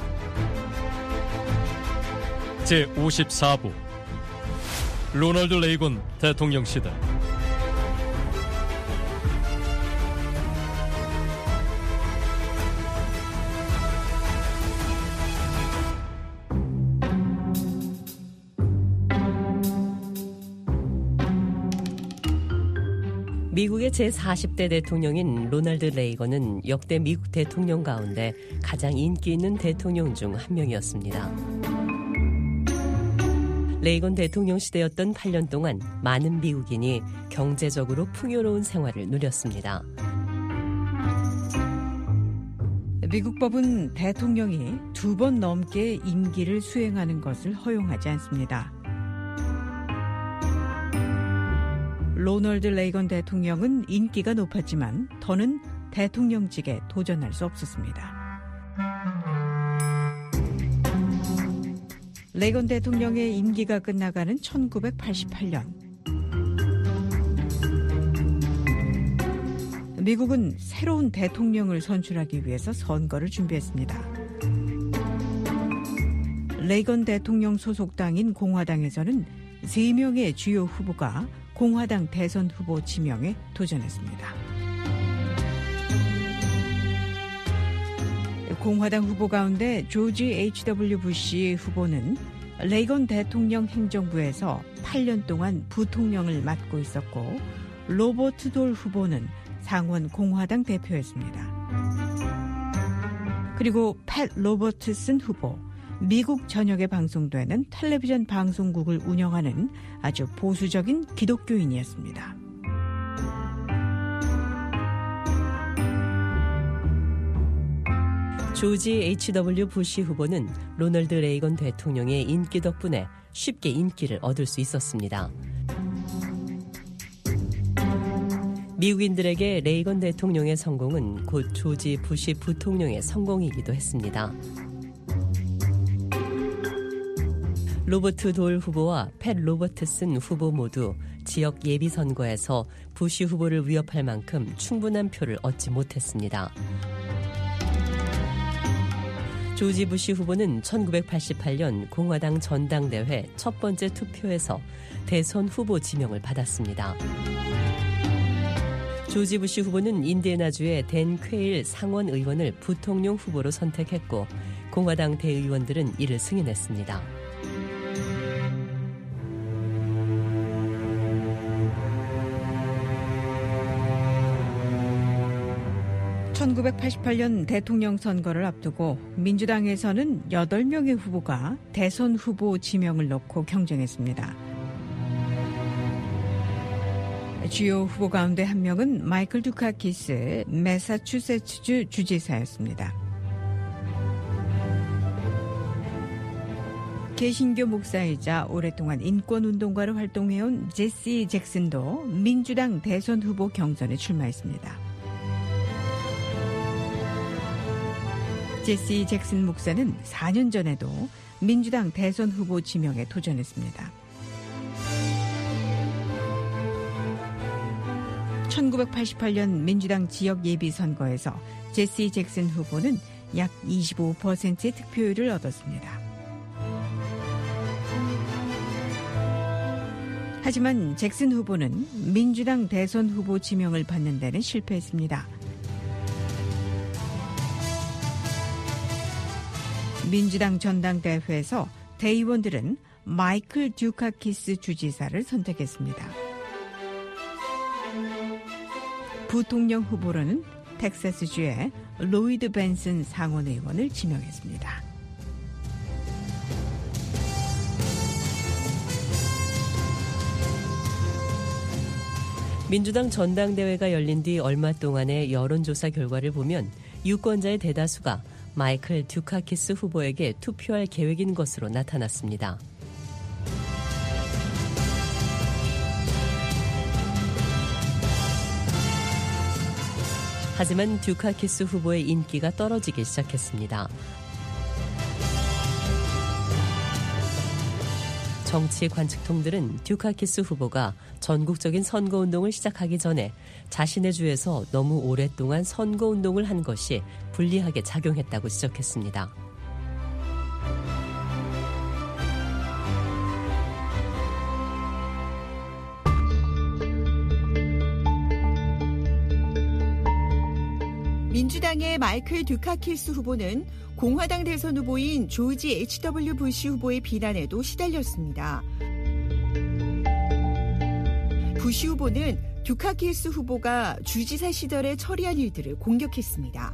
제오십사 부 로널드 레이건 대통령 시대. 미국의 제사십 대 대통령인 로널드 레이건은 역대 미국 대통령 가운데 가장 인기 있는 대통령 중 한 명이었습니다. 레이건 대통령 시대였던 팔 년 동안 많은 미국인이 경제적으로 풍요로운 생활을 누렸습니다. 미국 법은 대통령이 두 번 넘게 임기를 수행하는 것을 허용하지 않습니다. 로널드 레이건 대통령은 인기가 높았지만 더는 대통령직에 도전할 수 없었습니다. 레이건 대통령의 임기가 끝나가는 천구백팔십팔 년, 미국은 새로운 대통령을 선출하기 위해서 선거를 준비했습니다. 레이건 대통령 소속 당인 공화당에서는 세 명의 주요 후보가 공화당 대선 후보 지명에 도전했습니다. 공화당 후보 가운데 조지 에이치 더블유 부시 후보는 레이건 대통령 행정부에서 팔 년 동안 부통령을 맡고 있었고, 로버트 돌 후보는 상원 공화당 대표였습니다. 그리고 팻 로버트슨 후보, 미국 전역에 방송되는 텔레비전 방송국을 운영하는 아주 보수적인 기독교인이었습니다. 조지 에이치 더블유 부시 후보는 로널드 레이건 대통령의 인기 덕분에 쉽게 인기를 얻을 수 있었습니다. 미국인들에게 레이건 대통령의 성공은 곧 조지 부시 부통령의 성공이기도 했습니다. 로버트 돌 후보와 팻 로버트슨 후보 모두 지역 예비선거에서 부시 후보를 위협할 만큼 충분한 표를 얻지 못했습니다. 조지 부시 후보는 천구백팔십팔 년 공화당 전당대회 첫 번째 투표에서 대선 후보 지명을 받았습니다. 조지 부시 후보는 인디애나주의 댄 퀘일 상원 의원을 부통령 후보로 선택했고, 공화당 대의원들은 이를 승인했습니다. 천구백팔십팔 년 대통령 선거를 앞두고 민주당에서는 여덟 명의 후보가 대선 후보 지명을 놓고 경쟁했습니다. 주요 후보 가운데 한 명은 마이클 두카키스 매사추세츠주 주지사였습니다. 개신교 목사이자 오랫동안 인권운동가로 활동해온 제시 잭슨도 민주당 대선 후보 경선에 출마했습니다. 제시 잭슨 목사는 사 년 전에도 민주당 대선 후보 지명에 도전했습니다. 천구백팔십팔 년 민주당 지역 예비선거에서 제시 잭슨 후보는 약 이십오 퍼센트의 득표율을 얻었습니다. 하지만 잭슨 후보는 민주당 대선 후보 지명을 받는 데는 실패했습니다. 민주당 전당대회에서 대의원들은 마이클 듀카키스 주지사를 선택했습니다. 부통령 후보로는 텍사스주의 로이드 벤슨 상원 의원을 지명했습니다. 민주당 전당대회가 열린 뒤 얼마 동안의 여론조사 결과를 보면 유권자의 대다수가 마이클 듀카키스 후보에게 투표할 계획인 것으로 나타났습니다. 하지만 듀카키스 후보의 인기가 떨어지기 시작했습니다. 정치 관측통들은 듀카키스 후보가 전국적인 선거운동을 시작하기 전에 자신의 주에서 너무 오랫동안 선거운동을 한 것이 불리하게 작용했다고 지적했습니다. 민주당의 마이클 듀카키스 후보는 공화당 대선 후보인 조지 에이치 더블유 부시 후보의 비난에도 시달렸습니다. 부시 후보는 듀카키스 후보가 주지사 시절에 처리한 일들을 공격했습니다.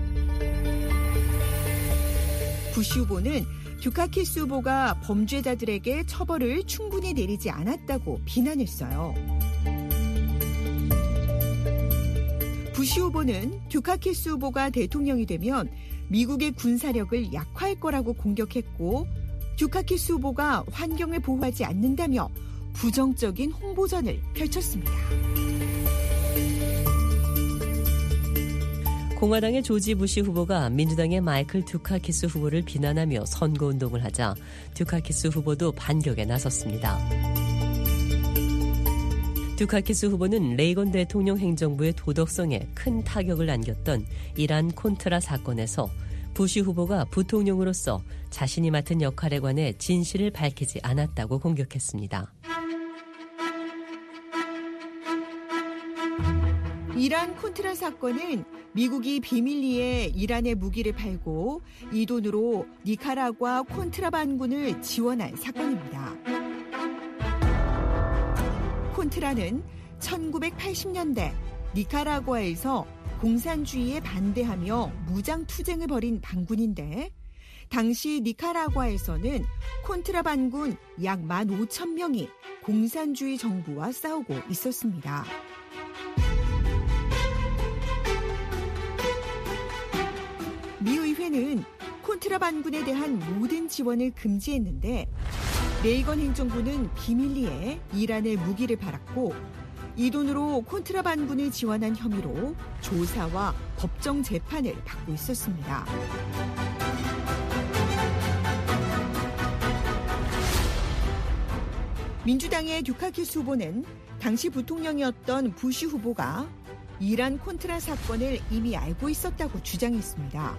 부시 후보는 듀카키스 후보가 범죄자들에게 처벌을 충분히 내리지 않았다고 비난했어요. 부시 후보는 듀카키스 후보가 대통령이 되면 미국의 군사력을 약화할 거라고 공격했고, 듀카키스 후보가 환경을 보호하지 않는다며 부정적인 홍보전을 펼쳤습니다. 공화당의 조지 부시 후보가 민주당의 마이클 듀카키스 후보를 비난하며 선거운동을 하자 듀카키스 후보도 반격에 나섰습니다. 듀카키스 후보는 레이건 대통령 행정부의 도덕성에 큰 타격을 안겼던 이란 콘트라 사건에서 부시 후보가 부통령으로서 자신이 맡은 역할에 관해 진실을 밝히지 않았다고 공격했습니다. 이란 콘트라 사건은 미국이 비밀리에 이란에 무기를 팔고 이 돈으로 니카라과 콘트라반군을 지원한 사건입니다. 콘트라는 천구백팔십 년대 니카라과에서 공산주의에 반대하며 무장 투쟁을 벌인 반군인데, 당시 니카라과에서는 콘트라반군 약 만 오천 명이 공산주의 정부와 싸우고 있었습니다. 미 의회는 콘트라반군에 대한 모든 지원을 금지했는데, 레이건 행정부는 비밀리에 이란에 무기를 팔았고 이 돈으로 콘트라반군을 지원한 혐의로 조사와 법정 재판을 받고 있었습니다. 민주당의 듀카키스 후보는 당시 부통령이었던 부시 후보가 이란 콘트라 사건을 이미 알고 있었다고 주장했습니다.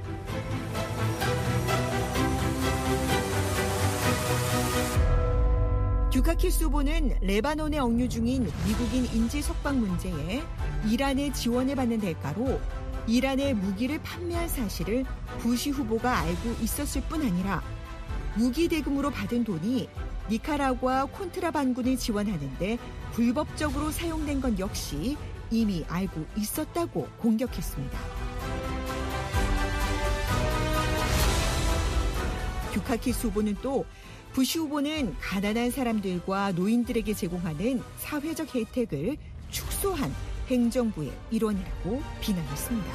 듀카키스 후보는 레바논에 억류 중인 미국인 인질 석방 문제에 이란의 지원을 받는 대가로 이란에 무기를 판매한 사실을 부시 후보가 알고 있었을 뿐 아니라 무기 대금으로 받은 돈이 니카라과 콘트라반군을 지원하는 데 불법적으로 사용된 건 역시 이미 알고 있었다고 공격했습니다. 듀카키스 후보는 또 부시 후보는 가난한 사람들과 노인들에게 제공하는 사회적 혜택을 축소한 행정부의 일원이라고 비난했습니다.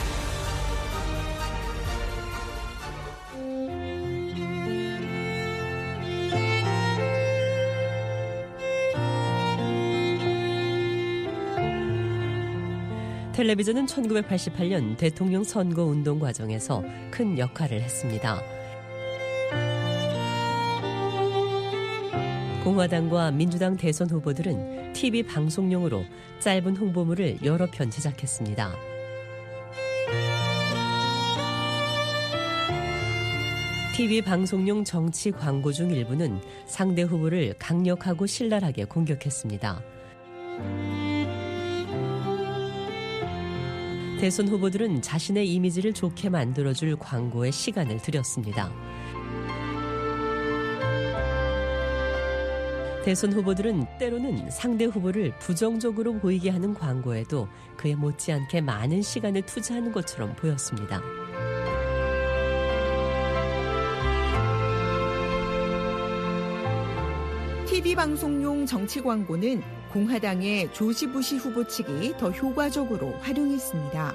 텔레비전은 천구백팔십팔 년 대통령 선거운동 과정에서 큰 역할을 했습니다. 공화당과 민주당 대선 후보들은 티비 방송용으로 짧은 홍보물을 여러 편 제작했습니다. 티비 방송용 정치 광고 중 일부는 상대 후보를 강력하고 신랄하게 공격했습니다. 대선 후보들은 자신의 이미지를 좋게 만들어줄 광고에 시간을 들였습니다. 대선 후보들은 때로는 상대 후보를 부정적으로 보이게 하는 광고에도 그에 못지않게 많은 시간을 투자하는 것처럼 보였습니다. 티비 방송용 정치 광고는 공화당의 조지 부시 후보 측이 더 효과적으로 활용했습니다.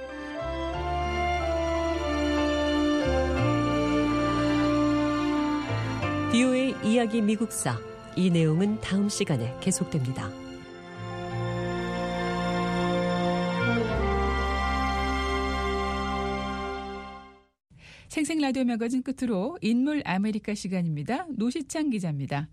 비오에이 이야기 미국사, 이 내용은 다음 시간에 계속됩니다. 생생 라디오 매거진 끝으로 인물 아메리카 시간입니다. 노시창 기자입니다.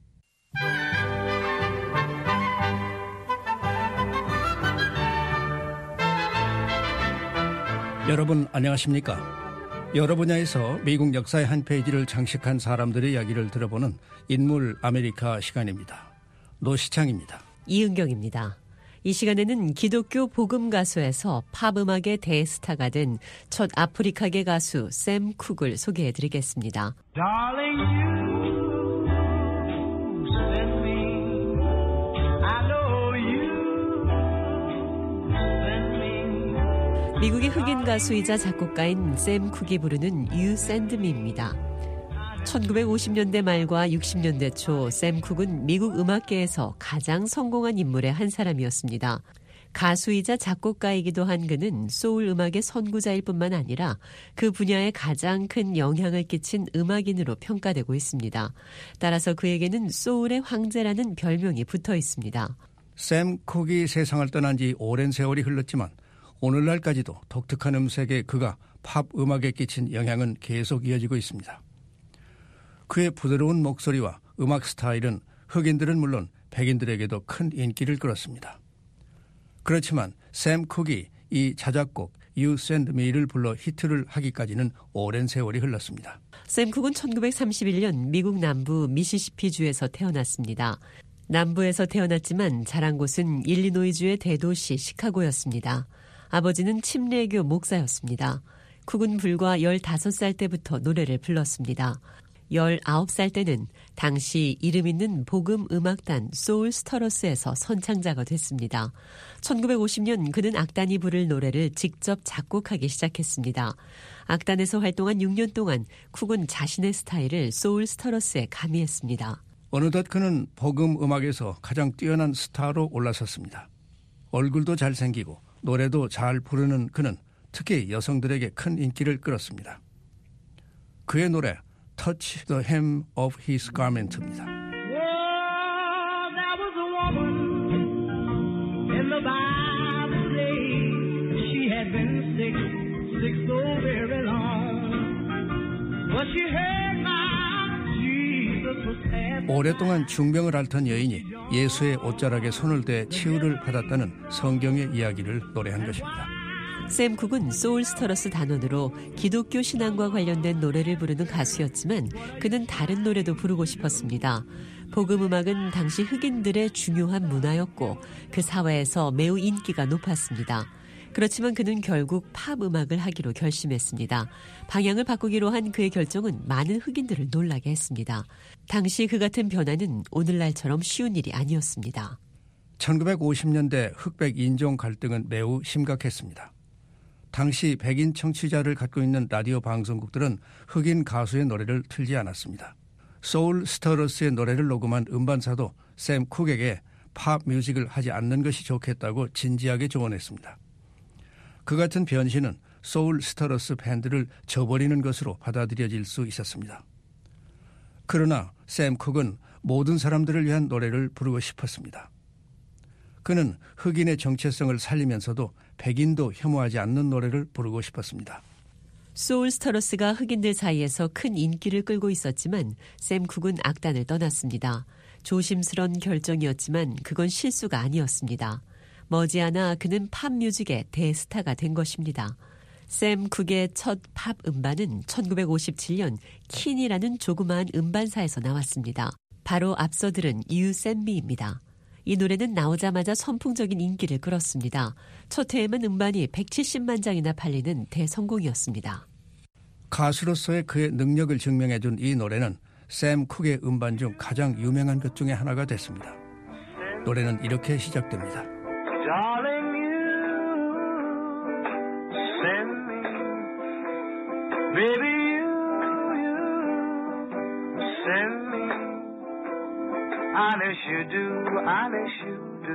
여러분 안녕하십니까? 여러 분야에서 미국 역사의 한 페이지를 장식한 사람들의 이야기를 들어보는 인물 아메리카 시간입니다. 노시창입니다. 이은경입니다. 이 시간에는 기독교 복음 가수에서 팝 음악의 대스타가 된 첫 아프리카계 가수 샘 쿡을 소개해드리겠습니다. Darling, you send me. I know you 미국의 흑인 가수이자 작곡가인 샘 쿡이 부르는 You Send Me입니다. 천구백오십 년대 말과 육십 년대 초 샘 쿡은 미국 음악계에서 가장 성공한 인물의 한 사람이었습니다. 가수이자 작곡가이기도 한 그는 소울 음악의 선구자일 뿐만 아니라 그 분야에 가장 큰 영향을 끼친 음악인으로 평가되고 있습니다. 따라서 그에게는 소울의 황제라는 별명이 붙어 있습니다. 샘 쿡이 세상을 떠난 지 오랜 세월이 흘렀지만 오늘날까지도 독특한 음색에 그가 팝 음악에 끼친 영향은 계속 이어지고 있습니다. 그의 부드러운 목소리와 음악 스타일은 흑인들은 물론 백인들에게도 큰 인기를 끌었습니다. 그렇지만 샘 쿡이 이 자작곡 You Send Me를 불러 히트를 하기까지는 오랜 세월이 흘렀습니다. 샘 쿡은 천구백삼십일 년 미국 남부 미시시피주에서 태어났습니다. 남부에서 태어났지만 자란 곳은 일리노이주의 대도시 시카고였습니다. 아버지는 침례교 목사였습니다. 쿡은 불과 열다섯 살 때부터 노래를 불렀습니다. 열아홉 살 때는 당시 이름 있는 복음 음악단 소울 스터러스에서 선창자가 됐습니다. 천구백오십 년 그는 악단이 부를 노래를 직접 작곡하기 시작했습니다. 악단에서 활동한 육 년 동안 쿡은 자신의 스타일을 소울 스터러스에 가미했습니다. 어느덧 그는 복음 음악에서 가장 뛰어난 스타로 올라섰습니다. 얼굴도 잘생기고 노래도 잘 부르는 그는 특히 여성들에게 큰 인기를 끌었습니다. 그의 노래 Touch the Hem of His Garment입니다. Well, there was a woman in the Bible days. She had been sick, sick so very long. But she heard my Jesus was passing. 오랫동안 중병을 앓던 여인이 예수의 옷자락에 손을 대 치유를 받았다는 성경의 이야기를 노래한 것입니다. 샘 쿡은 소울 스터러스 단원으로 기독교 신앙과 관련된 노래를 부르는 가수였지만 그는 다른 노래도 부르고 싶었습니다. 복음 음악은 당시 흑인들의 중요한 문화였고 그 사회에서 매우 인기가 높았습니다. 그렇지만 그는 결국 팝 음악을 하기로 결심했습니다. 방향을 바꾸기로 한 그의 결정은 많은 흑인들을 놀라게 했습니다. 당시 그 같은 변화는 오늘날처럼 쉬운 일이 아니었습니다. 천구백오십 년대 흑백 인종 갈등은 매우 심각했습니다. 당시 백인 청취자를 갖고 있는 라디오 방송국들은 흑인 가수의 노래를 틀지 않았습니다. 소울 스터러스의 노래를 녹음한 음반사도 샘 쿡에게 팝 뮤직을 하지 않는 것이 좋겠다고 진지하게 조언했습니다. 그 같은 변신은 소울 스터러스 밴드를 저버리는 것으로 받아들여질 수 있었습니다. 그러나 샘 쿡은 모든 사람들을 위한 노래를 부르고 싶었습니다. 그는 흑인의 정체성을 살리면서도 백인도 혐오하지 않는 노래를 부르고 싶었습니다. 소울 스터러스가 흑인들 사이에서 큰 인기를 끌고 있었지만 샘 쿡은 악단을 떠났습니다. 조심스런 결정이었지만 그건 실수가 아니었습니다. 머지않아 그는 팝 뮤직의 대스타가 된 것입니다. 샘 쿡의 첫 팝 음반은 천구백오십칠 년 킨이라는 조그마한 음반사에서 나왔습니다. 바로 앞서 들은 You Send Me입니다. 이 노래는 나오자마자 선풍적인 인기를 끌었습니다. 첫 해에만 음반이 백칠십만 장이나 팔리는 대성공이었습니다. 가수로서의 그의 능력을 증명해준 이 노래는 샘 쿡의 음반 중 가장 유명한 것 중에 하나가 됐습니다. 노래는 이렇게 시작됩니다. Darling, you send me, baby, you, you send me. Honest you do, honest you do.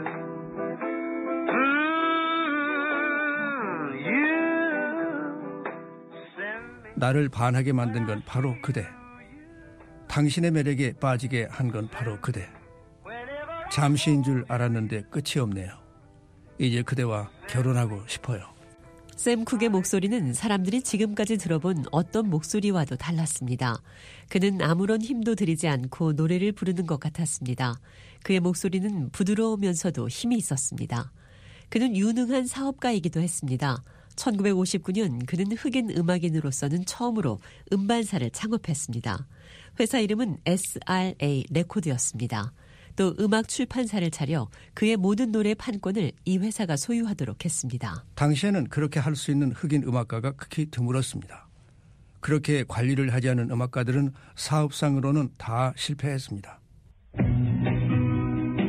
Mm, you send me. 나를 반하게 만든 건 바로 그대. 당신의 매력에 빠지게 한 건 바로 그대. 잠시인 줄 알았는데 끝이 없네요. 이제 그대와 결혼하고 싶어요. 샘 쿡의 목소리는 사람들이 지금까지 들어본 어떤 목소리와도 달랐습니다. 그는 아무런 힘도 들이지 않고 노래를 부르는 것 같았습니다. 그의 목소리는 부드러우면서도 힘이 있었습니다. 그는 유능한 사업가이기도 했습니다. 천구백오십구 년 그는 흑인 음악인으로서는 처음으로 음반사를 창업했습니다. 회사 이름은 에스 알 에이 레코드였습니다. 또 음악 출판사를 차려 그의 모든 노래 판권을 이 회사가 소유하도록 했습니다. 당시에는 그렇게 할 수 있는 흑인 음악가가 극히 드물었습니다. 그렇게 관리를 하지 않은 음악가들은 사업상으로는 다 실패했습니다.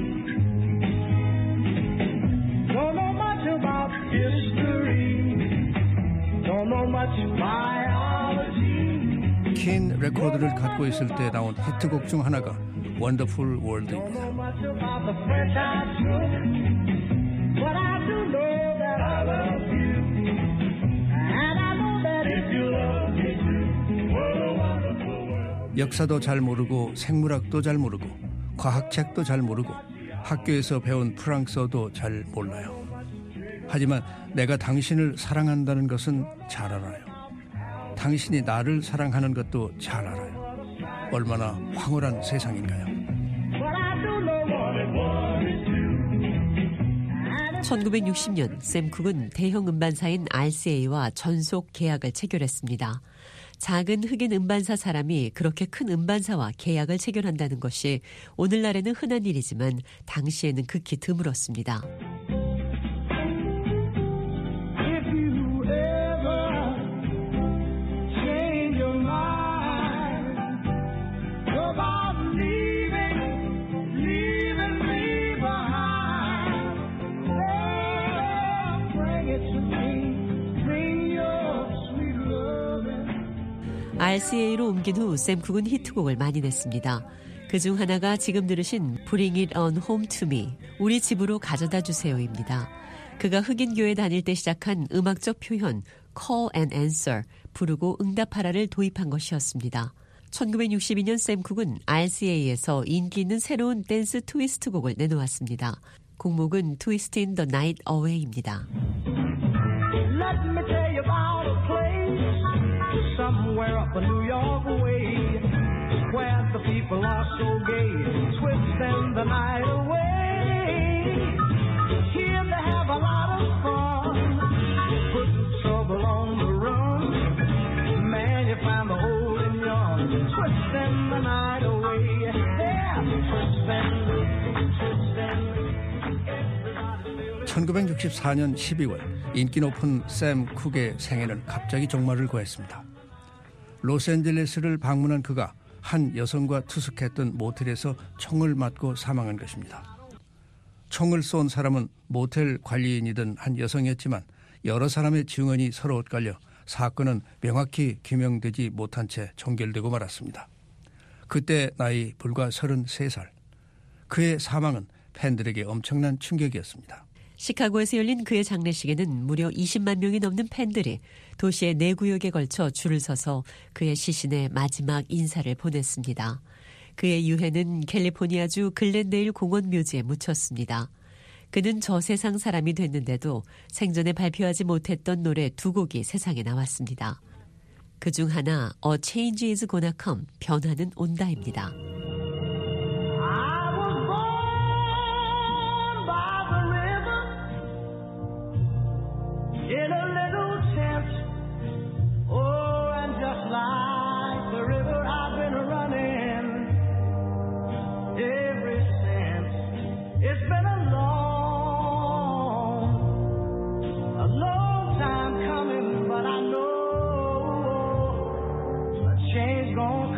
Don't know much about history. 킨 레코드를 갖고 있을 때 나온 히트곡 중 하나가 원더풀 월드입니다. 역사도 잘 모르고 생물학도 잘 모르고 과학책도 잘 모르고 학교에서 배운 프랑스어도 잘 몰라요. 하지만 내가 당신을 사랑한다는 것은 잘 알아요. 당신이 나를 사랑하는 것도 잘 알아요. 얼마나 황홀한 세상인가요? 천구백육십 년 샘 쿡은 대형 음반사인 알씨에이와 전속 계약을 체결했습니다. 작은 흑인 음반사 사람이 그렇게 큰 음반사와 계약을 체결한다는 것이 오늘날에는 흔한 일이지만 당시에는 극히 드물었습니다. 알씨에이로 옮긴 후 샘 쿡은 히트곡을 많이 냈습니다. 그중 하나가 지금 들으신 Bring It On Home To Me, 우리 집으로 가져다 주세요입니다. 그가 흑인교회 다닐 때 시작한 음악적 표현 Call and Answer, 부르고 응답하라를 도입한 것이었습니다. 천구백육십이 년 샘 쿡은 알씨에이에서 인기 있는 새로운 댄스 트위스트 곡을 내놓았습니다. 곡목은 Twist in the Night Away입니다. Somewhere up a New York way, where the people are so gay, twisting the night away. Here they have a lot of fun, putting trouble on the run. Man, you find the old and young, twisting the night away. Yeah, twisting, twisting. 천구백육십사 년 십이월 인기 높은 샘 쿡의 생애는 갑자기 종말을 구했습니다. 로스앤젤레스를 방문한 그가 한 여성과 투숙했던 모텔에서 총을 맞고 사망한 것입니다. 총을 쏜 사람은 모텔 관리인이던 한 여성이었지만 여러 사람의 증언이 서로 엇갈려 사건은 명확히 규명되지 못한 채 종결되고 말았습니다. 그때 나이 불과 서른세 살. 그의 사망은 팬들에게 엄청난 충격이었습니다. 시카고에서 열린 그의 장례식에는 무려 이십만 명이 넘는 팬들이 도시의 네 구역에 걸쳐 줄을 서서 그의 시신에 마지막 인사를 보냈습니다. 그의 유해는 캘리포니아주 글렌데일 공원 묘지에 묻혔습니다. 그는 저 세상 사람이 됐는데도 생전에 발표하지 못했던 노래 두 곡이 세상에 나왔습니다. 그중 하나 A Change Is Gonna Come, 변화는 온다입니다. In a little tent, oh, and just like the river I've been running ever since. It's been a long, a long time coming, but I know a change gonna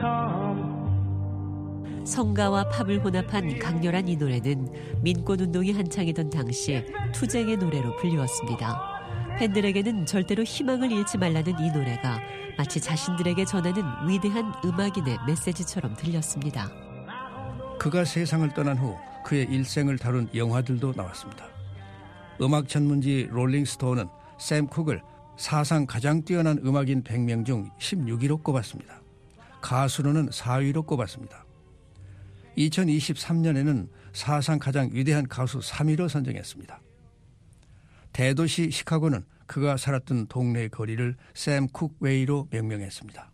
come. 성가와 팝을 혼합한 강렬한 이 노래는 민권운동이 한창이던 당시 투쟁의 노래로 불리웠습니다. 팬들에게는 절대로 희망을 잃지 말라는 이 노래가 마치 자신들에게 전하는 위대한 음악인의 메시지처럼 들렸습니다. 그가 세상을 떠난 후 그의 일생을 다룬 영화들도 나왔습니다. 음악 전문지 롤링스톤은 샘 쿡을 사상 가장 뛰어난 음악인 백 명 중 십육 위로 꼽았습니다. 가수로는 사 위로 꼽았습니다. 이천이십삼 년에는 사상 가장 위대한 가수 삼 위로 선정했습니다. 대도시 시카고는 그가 살았던 동네의 거리를 샘 쿡 웨이로 명명했습니다.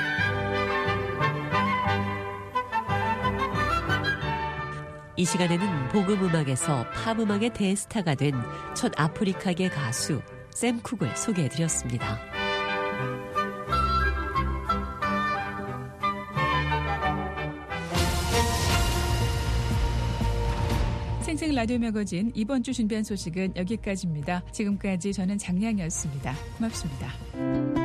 이 시간에는 복음음악에서 팝음악의 대스타가 된 첫 아프리카계 가수 샘 쿡을 소개해드렸습니다. 생생 라디오 매거진 이번 주 준비한 소식은 여기까지입니다. 지금까지 저는 장량이었습니다. 고맙습니다.